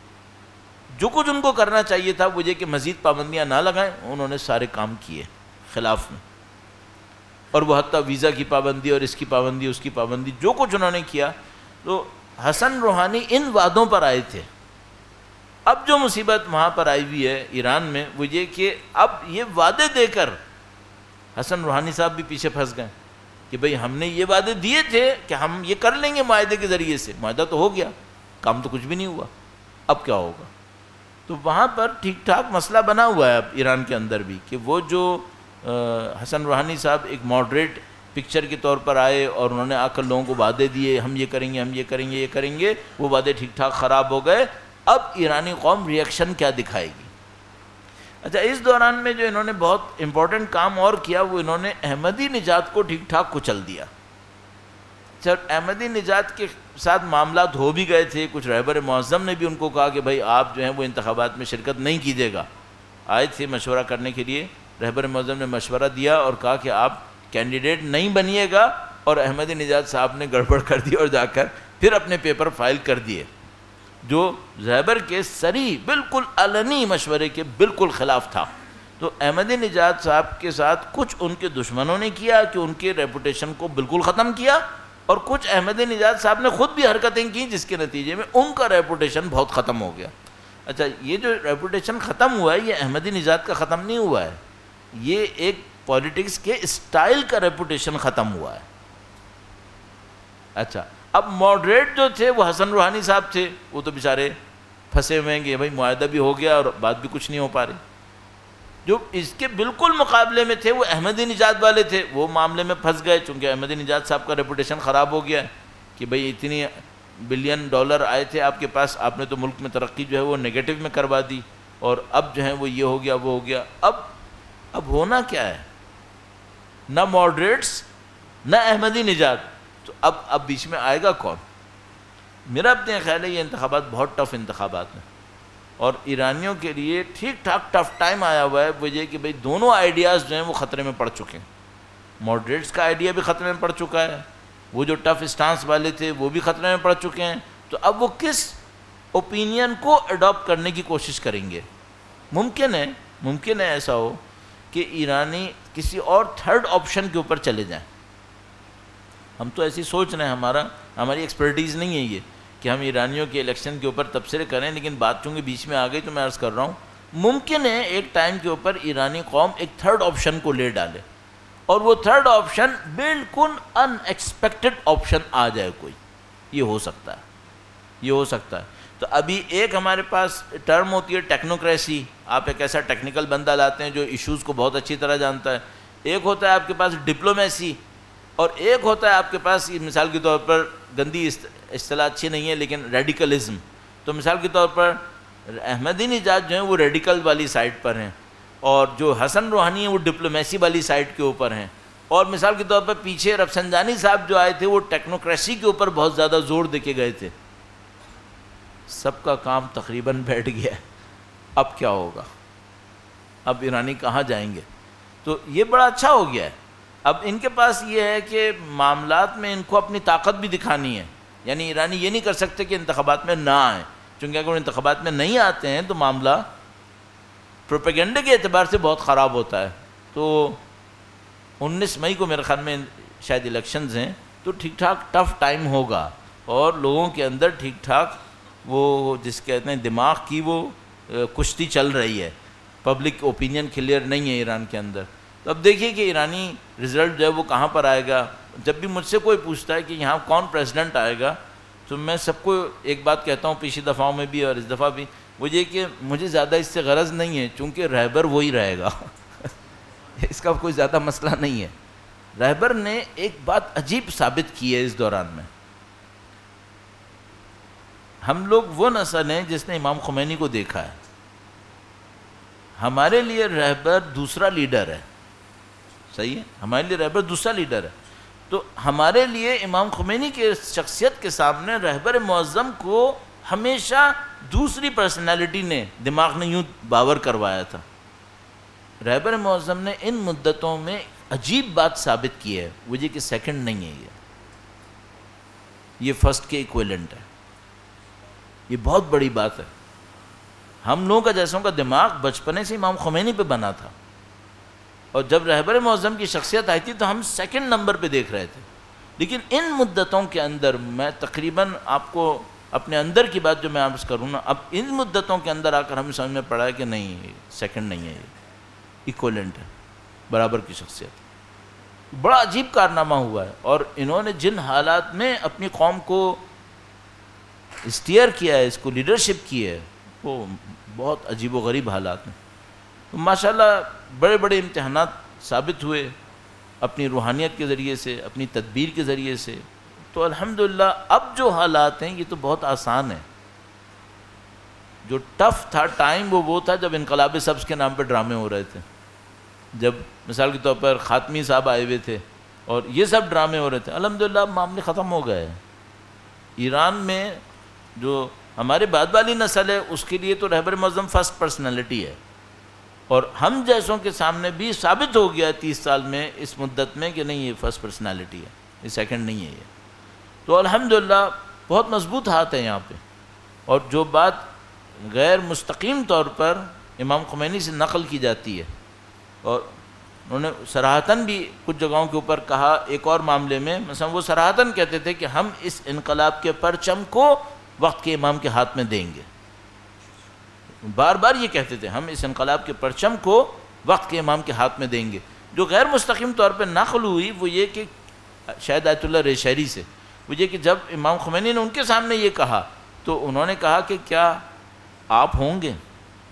جو کچھ ان کو کرنا چاہیے تھا وہ یہ کہ مزید پابندیاں نہ لگائیں. انہوں نے سارے کام کیے خلاف میں. اور وہ حتیٰ ویزا کی پابندی اور اس کی پابندی اس کی پابندی جو کچھ انہوں نے کیا. تو حسن روحانی ان وعدوں پر آئے تھے. اب جو مصیبت وہاں پر آئی ہوئی ہے ایران میں وہ یہ کہ اب یہ وعدے دے کر حسن روحانی صاحب بھی پیچھے پھنس گئے کہ بھئی ہم نے یہ وعدے دیے تھے کہ ہم یہ کر لیں گے معاہدے کے ذریعے سے. معاہدہ تو ہو گیا، کام تو کچھ بھی نہیں ہوا، اب کیا ہوگا؟ تو وہاں پر ٹھیک ٹھاک مسئلہ بنا ہوا ہے اب ایران کے اندر بھی کہ وہ جو حسن روحانی صاحب ایک ماڈریٹ پکچر کے طور پر آئے اور انہوں نے آ کر لوگوں کو وعدے دیے ہم یہ کریں گے، ہم یہ کریں گے، یہ کریں گے. وہ وعدے ٹھیک ٹھاک خراب ہو گئے. اب ایرانی قوم ریئیکشن کیا دکھائے گی؟ اچھا اس دوران میں جو انہوں نے بہت امپورٹنٹ کام اور کیا وہ انہوں نے احمدی نژاد کو ٹھیک ٹھاک کچل دیا. جب احمدی نژاد کے ساتھ معاملات ہو بھی گئے تھے، کچھ رہبر معظم نے بھی ان کو کہا کہ بھائی آپ جو ہیں وہ انتخابات میں شرکت نہیں کیجیے گا. آئے تھے مشورہ کرنے کے لیے، رہبر معظم نے مشورہ دیا اور کہا کہ آپ کینڈیڈیٹ نہیں بنیے گا. اور احمدی نژاد صاحب نے گڑبڑ کر دی اور جا کر پھر اپنے پیپر فائل کر دیے جو رہبر کے صریح بالکل علنی مشورے کے بالکل خلاف تھا. تو احمدی نژاد صاحب کے ساتھ کچھ ان کے دشمنوں نے کیا کہ ان کے ریپوٹیشن کو بالکل ختم کیا، اور کچھ احمدی نژاد صاحب نے خود بھی حرکتیں کی جس کے نتیجے میں ان کا ریپوٹیشن بہت ختم ہو گیا. اچھا یہ جو ریپوٹیشن ختم ہوا ہے یہ احمدی نژاد کا ختم نہیں ہوا ہے، یہ ایک پولیٹکس کے اسٹائل کا ریپوٹیشن ختم ہوا ہے. اچھا اب ماڈریٹ جو تھے وہ حسن روحانی صاحب تھے، وہ تو بیچارے پھنسے ہوئے ہیں کہ بھائی معاہدہ بھی ہو گیا اور بات بھی کچھ نہیں ہو پا رہی. جو اس کے بالکل مقابلے میں تھے وہ احمدی نژاد والے تھے، وہ معاملے میں پھنس گئے چونکہ احمدی نژاد صاحب کا ریپوٹیشن خراب ہو گیا کہ بھئی اتنی بلین ڈالر آئے تھے آپ کے پاس، آپ نے تو ملک میں ترقی جو ہے وہ نیگیٹو میں کروا دی، اور اب جو ہے وہ یہ ہو گیا وہ ہو گیا. اب ہونا کیا ہے؟ نہ ماڈریٹس نہ احمدی نژاد، تو اب بیچ میں آئے گا کون؟ میرا اپنے خیال ہے یہ انتخابات بہت ٹف انتخابات ہیں، اور ایرانیوں کے لیے ٹھیک ٹھاک ٹف ٹائم آیا ہوا ہے. وجہ کہ بھئی دونوں آئیڈیاز جو ہیں وہ خطرے میں پڑ چکے ہیں. ماڈریٹس کا آئیڈیا بھی خطرے میں پڑ چکا ہے، وہ جو ٹف اسٹانس والے تھے وہ بھی خطرے میں پڑ چکے ہیں. تو اب وہ کس اوپینین کو اڈاپٹ کرنے کی کوشش کریں گے؟ ممکن ہے ایسا ہو کہ ایرانی کسی اور تھرڈ آپشن کے اوپر چلے جائیں. ہم تو ایسی سوچ رہے ہیں، ہماری ایکسپرٹیز نہیں ہے یہ کہ ہم ایرانیوں کے الیکشن کے اوپر تبصرے کریں، لیکن بات چونکہ بیچ میں آ گئی تو میں عرض کر رہا ہوں ممکن ہے ایک ٹائم کے اوپر ایرانی قوم ایک تھرڈ آپشن کو لے ڈالے، اور وہ تھرڈ آپشن بالکل ان ایکسپیکٹڈ آپشن آ جائے کوئی. یہ ہو سکتا ہے. تو ابھی ایک ہمارے پاس ٹرم ہوتی ہے ٹیکنوکریسی، آپ ایک ایسا ٹیکنیکل بندہ لاتے ہیں جو ایشوز کو بہت اچھی طرح جانتا ہے. ایک ہوتا ہے آپ کے پاس ڈپلومیسی، اور ایک ہوتا ہے آپ کے پاس مثال کے طور پر گندی اصطلاح اچھی نہیں ہے لیکن ریڈیکلزم. تو مثال کے طور پر احمدی نژاد جو ہیں وہ ریڈیکل والی سائڈ پر ہیں، اور جو حسن روحانی ہیں وہ ڈپلومیسی والی سائڈ کے اوپر ہیں. اور مثال کے طور پر پیچھے رفسنجانی صاحب جو آئے تھے وہ ٹیکنوکریسی کے اوپر بہت زیادہ زور دے کے گئے تھے. سب کا کام تقریباً بیٹھ گیا ہے. اب کیا ہوگا؟ اب ایرانی کہاں جائیں گے؟ تو یہ بڑا اچھا ہو گیا ہے. اب ان کے پاس یہ ہے کہ معاملات میں ان کو اپنی طاقت بھی دکھانی ہے. یعنی ایرانی یہ نہیں کر سکتے کہ انتخابات میں نہ آئیں، چونکہ اگر انتخابات میں نہیں آتے ہیں تو معاملہ پروپیگنڈے کے اعتبار سے بہت خراب ہوتا ہے. تو 19 مئی کو میرے خیال میں شاید الیکشنز ہیں، تو ٹھیک ٹھاک ٹف ٹائم ہوگا، اور لوگوں کے اندر ٹھیک ٹھاک وہ جس کہتے ہیں دماغ کی وہ کشتی چل رہی ہے. پبلک اوپینین کلیئر نہیں ہے ایران کے اندر. تو اب دیکھیے کہ ایرانی رزلٹ جو ہے وہ کہاں پر آئے گا. جب بھی مجھ سے کوئی پوچھتا ہے کہ یہاں کون پریزیڈنٹ آئے گا تو میں سب کو ایک بات کہتا ہوں، پچھلی دفعوں میں بھی اور اس دفعہ بھی، وہ یہ کہ مجھے زیادہ اس سے غرض نہیں ہے، چونکہ رہبر وہی رہے گا اس کا کوئی زیادہ مسئلہ نہیں ہے۔ رہبر نے ایک بات عجیب ثابت کی ہے اس دوران میں، ہم لوگ وہ نسل ہیں جس نے امام خمینی کو دیکھا ہے، ہمارے لیے رہبر دوسرا لیڈر ہے، صحیح ہے، ہمارے لیے رہبر دوسرا لیڈر ہے، تو ہمارے لیے امام خمینی کے شخصیت کے سامنے رہبر معظم کو ہمیشہ دوسری پرسنالٹی نے دماغ نے یوں باور کروایا تھا۔ رہبر معظم نے ان مدتوں میں عجیب بات ثابت کی ہے، وہ یہ کہ سیکنڈ نہیں ہے، یہ فرسٹ کے ایکویلنٹ ہے، یہ بہت بڑی بات ہے۔ ہم لوگوں کا جیسوں کا دماغ بچپنے سے امام خمینی پہ بنا تھا، اور جب رہبر معظم کی شخصیت آئی تھی تو ہم سیکنڈ نمبر پہ دیکھ رہے تھے، لیکن ان مدتوں کے اندر میں تقریباً آپ کو اپنے اندر کی بات جو میں عرض کروں نا، اب ان مدتوں کے اندر آ کر ہمیں سمجھ میں پڑا ہے کہ نہیں، سیکنڈ نہیں ہے، یہ ایکویلنٹ ہے، برابر کی شخصیت۔ بڑا عجیب کارنامہ ہوا ہے، اور انہوں نے جن حالات میں اپنی قوم کو اسٹیئر کیا ہے، اس کو لیڈرشپ کی ہے، وہ بہت عجیب و غریب حالات ہیں۔ تو ماشاءاللہ بڑے بڑے امتحانات ثابت ہوئے اپنی روحانیت کے ذریعے سے، اپنی تدبیر کے ذریعے سے، تو الحمدللہ اب جو حالات ہیں یہ تو بہت آسان ہیں۔ جو ٹف تھا ٹائم وہ تھا جب انقلاب سبز کے نام پہ ڈرامے ہو رہے تھے، جب مثال کے طور پر خاتمی صاحب آئے ہوئے تھے اور یہ سب ڈرامے ہو رہے تھے، الحمدللہ معاملے ختم ہو گئے۔ ایران میں جو ہمارے بعد والی نسل ہے اس کے لیے تو رہبر معظم فرسٹ پرسنالٹی ہے، اور ہم جیسوں کے سامنے بھی ثابت ہو گیا 30 سال میں، اس مدت میں، کہ نہیں یہ فرسٹ پرسنالٹی ہے، یہ سیکنڈ نہیں ہے۔ یہ تو الحمدللہ بہت مضبوط ہاتھ ہے یہاں پہ۔ اور جو بات غیر مستقیم طور پر امام خمینی سے نقل کی جاتی ہے، اور انہوں نے صراحتاً بھی کچھ جگہوں کے اوپر کہا، ایک اور معاملے میں مثلا وہ صراحتاً کہتے تھے کہ ہم اس انقلاب کے پرچم کو وقت کے امام کے ہاتھ میں دیں گے، بار بار یہ کہتے تھے ہم اس انقلاب کے پرچم کو وقت کے امام کے ہاتھ میں دیں گے۔ جو غیر مستقیم طور پہ نقل ہوئی وہ یہ کہ شاید آیت اللہ ریشہری سے، وہ یہ کہ جب امام خمینی نے ان کے سامنے یہ کہا تو انہوں نے کہا کہ کیا آپ ہوں گے؟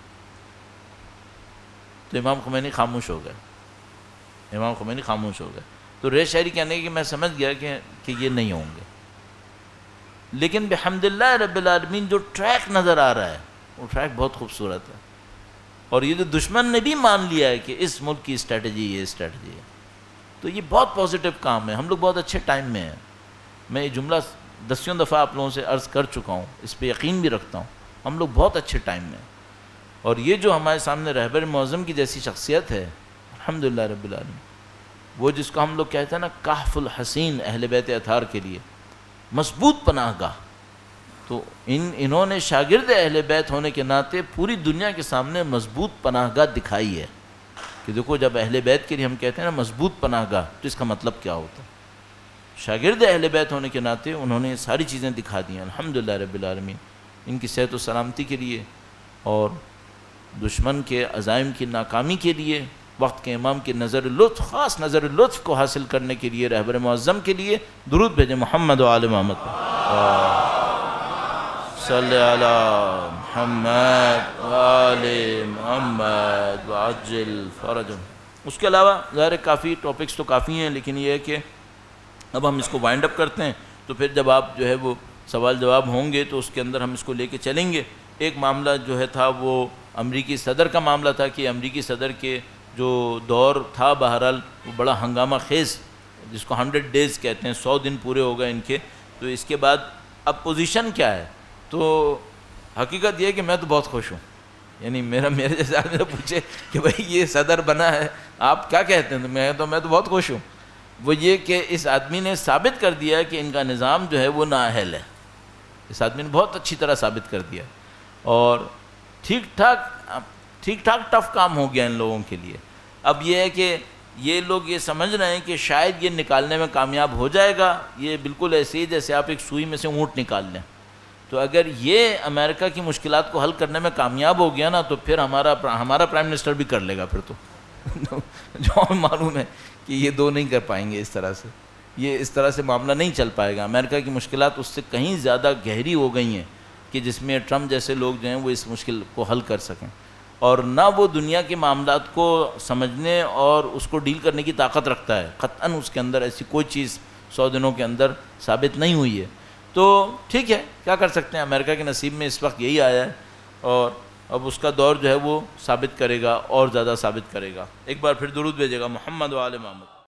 تو امام خمینی خاموش ہو گئے، امام خمینی خاموش ہو گئے۔ تو ریشہری کہنے کہ میں سمجھ گیا کہ یہ نہیں ہوں گے، لیکن بحمداللہ رب العالمین جو ٹریک نظر آ رہا ہے وہ ٹریک بہت خوبصورت ہے، اور یہ جو دشمن نے بھی مان لیا ہے کہ اس ملک کی اسٹریٹجی یہ اسٹریٹجی ہے، تو یہ بہت پازیٹیو کام ہے۔ ہم لوگ بہت اچھے ٹائم میں ہیں، میں یہ جملہ دسیوں دفعہ آپ لوگوں سے عرض کر چکا ہوں، اس پہ یقین بھی رکھتا ہوں، ہم لوگ بہت اچھے ٹائم میں ہیں۔ اور یہ جو ہمارے سامنے رہبر معظم کی جیسی شخصیت ہے الحمدللہ رب العالمین، وہ جس کو ہم لوگ کہتے ہیں نا کہف الحسین اہل بیت اطہار کے لیے، مضبوط پناہ گاہ، تو انہوں نے شاگرد اہل بیت ہونے کے ناطے پوری دنیا کے سامنے مضبوط پناہ گاہ دکھائی ہے کہ دیکھو جب اہل بیت کے لیے ہم کہتے ہیں نا مضبوط پناہ گاہ، تو اس کا مطلب کیا ہوتا ہے۔ شاگرد اہل بیت ہونے کے ناطے انہوں نے ساری چیزیں دکھا دی ہیں الحمدللہ رب العالمین، ان کی صحت و سلامتی کے لیے اور دشمن کے عزائم کی ناکامی کے لیے، وقت کے امام کی نظر لطف، خاص نظر لطف کو حاصل کرنے کے لیے رہبر معظم کے لیے درود بھیجیں محمد و آل محمد صلی علی محمد و آل محمد وعجل فرجهم۔ اس کے علاوہ ظاہر کافی ٹاپکس تو کافی ہیں، لیکن یہ ہے کہ اب ہم اس کو وائنڈ اپ کرتے ہیں، تو پھر جب آپ جو ہے وہ سوال جواب ہوں گے تو اس کے اندر ہم اس کو لے کے چلیں گے۔ ایک معاملہ جو ہے تھا وہ امریکی صدر کا معاملہ تھا کہ امریکی صدر کے جو دور تھا بہرحال وہ بڑا ہنگامہ خیز، جس کو 100 ڈیز کہتے ہیں، 100 دن پورے ہو گئے ان کے، تو اس کے بعد اب پوزیشن کیا ہے؟ تو حقیقت یہ ہے کہ میں تو بہت خوش ہوں، یعنی میرے جیسے آدمی پوچھے کہ بھائی یہ صدر بنا ہے آپ کیا کہتے ہیں، تو میں تو بہت خوش ہوں۔ وہ یہ کہ اس آدمی نے ثابت کر دیا کہ ان کا نظام جو ہے وہ نااہل ہے، اس آدمی نے بہت اچھی طرح ثابت کر دیا، اور ٹھیک ٹھاک ٹف کام ہو گیا ان لوگوں کے لیے۔ اب یہ ہے کہ یہ لوگ یہ سمجھ رہے ہیں کہ شاید یہ نکالنے میں کامیاب ہو جائے گا، یہ بالکل ایسے ہی جیسے آپ ایک سوئی میں سے اونٹ نکال لیں، تو اگر یہ امریکہ کی مشکلات کو حل کرنے میں کامیاب ہو گیا نا تو پھر ہمارا پرائم منسٹر بھی کر لے گا پھر تو جو معلوم ہے کہ یہ دو نہیں کر پائیں گے اس طرح سے۔ یہ اس طرح سے معاملہ نہیں چل پائے گا. امریکہ کی مشکلات اس سے کہیں زیادہ گہری ہو گئی ہیں کہ جس میں ٹرمپ جیسے لوگ جو ہیں وہ اس مشکل کو حل کر سکیں, اور نہ وہ دنیا کے معاملات کو سمجھنے اور اس کو ڈیل کرنے کی طاقت رکھتا ہے. قطعاً اس کے اندر ایسی کوئی چیز 100 دنوں کے اندر ثابت نہیں ہوئی ہے. تو ٹھیک ہے, کیا کر سکتے ہیں, امریکہ کے نصیب میں اس وقت یہی آیا ہے, اور اب اس کا دور جو ہے وہ ثابت کرے گا اور زیادہ ثابت کرے گا. ایک بار پھر درود بھیجے گا محمد و آل محمد.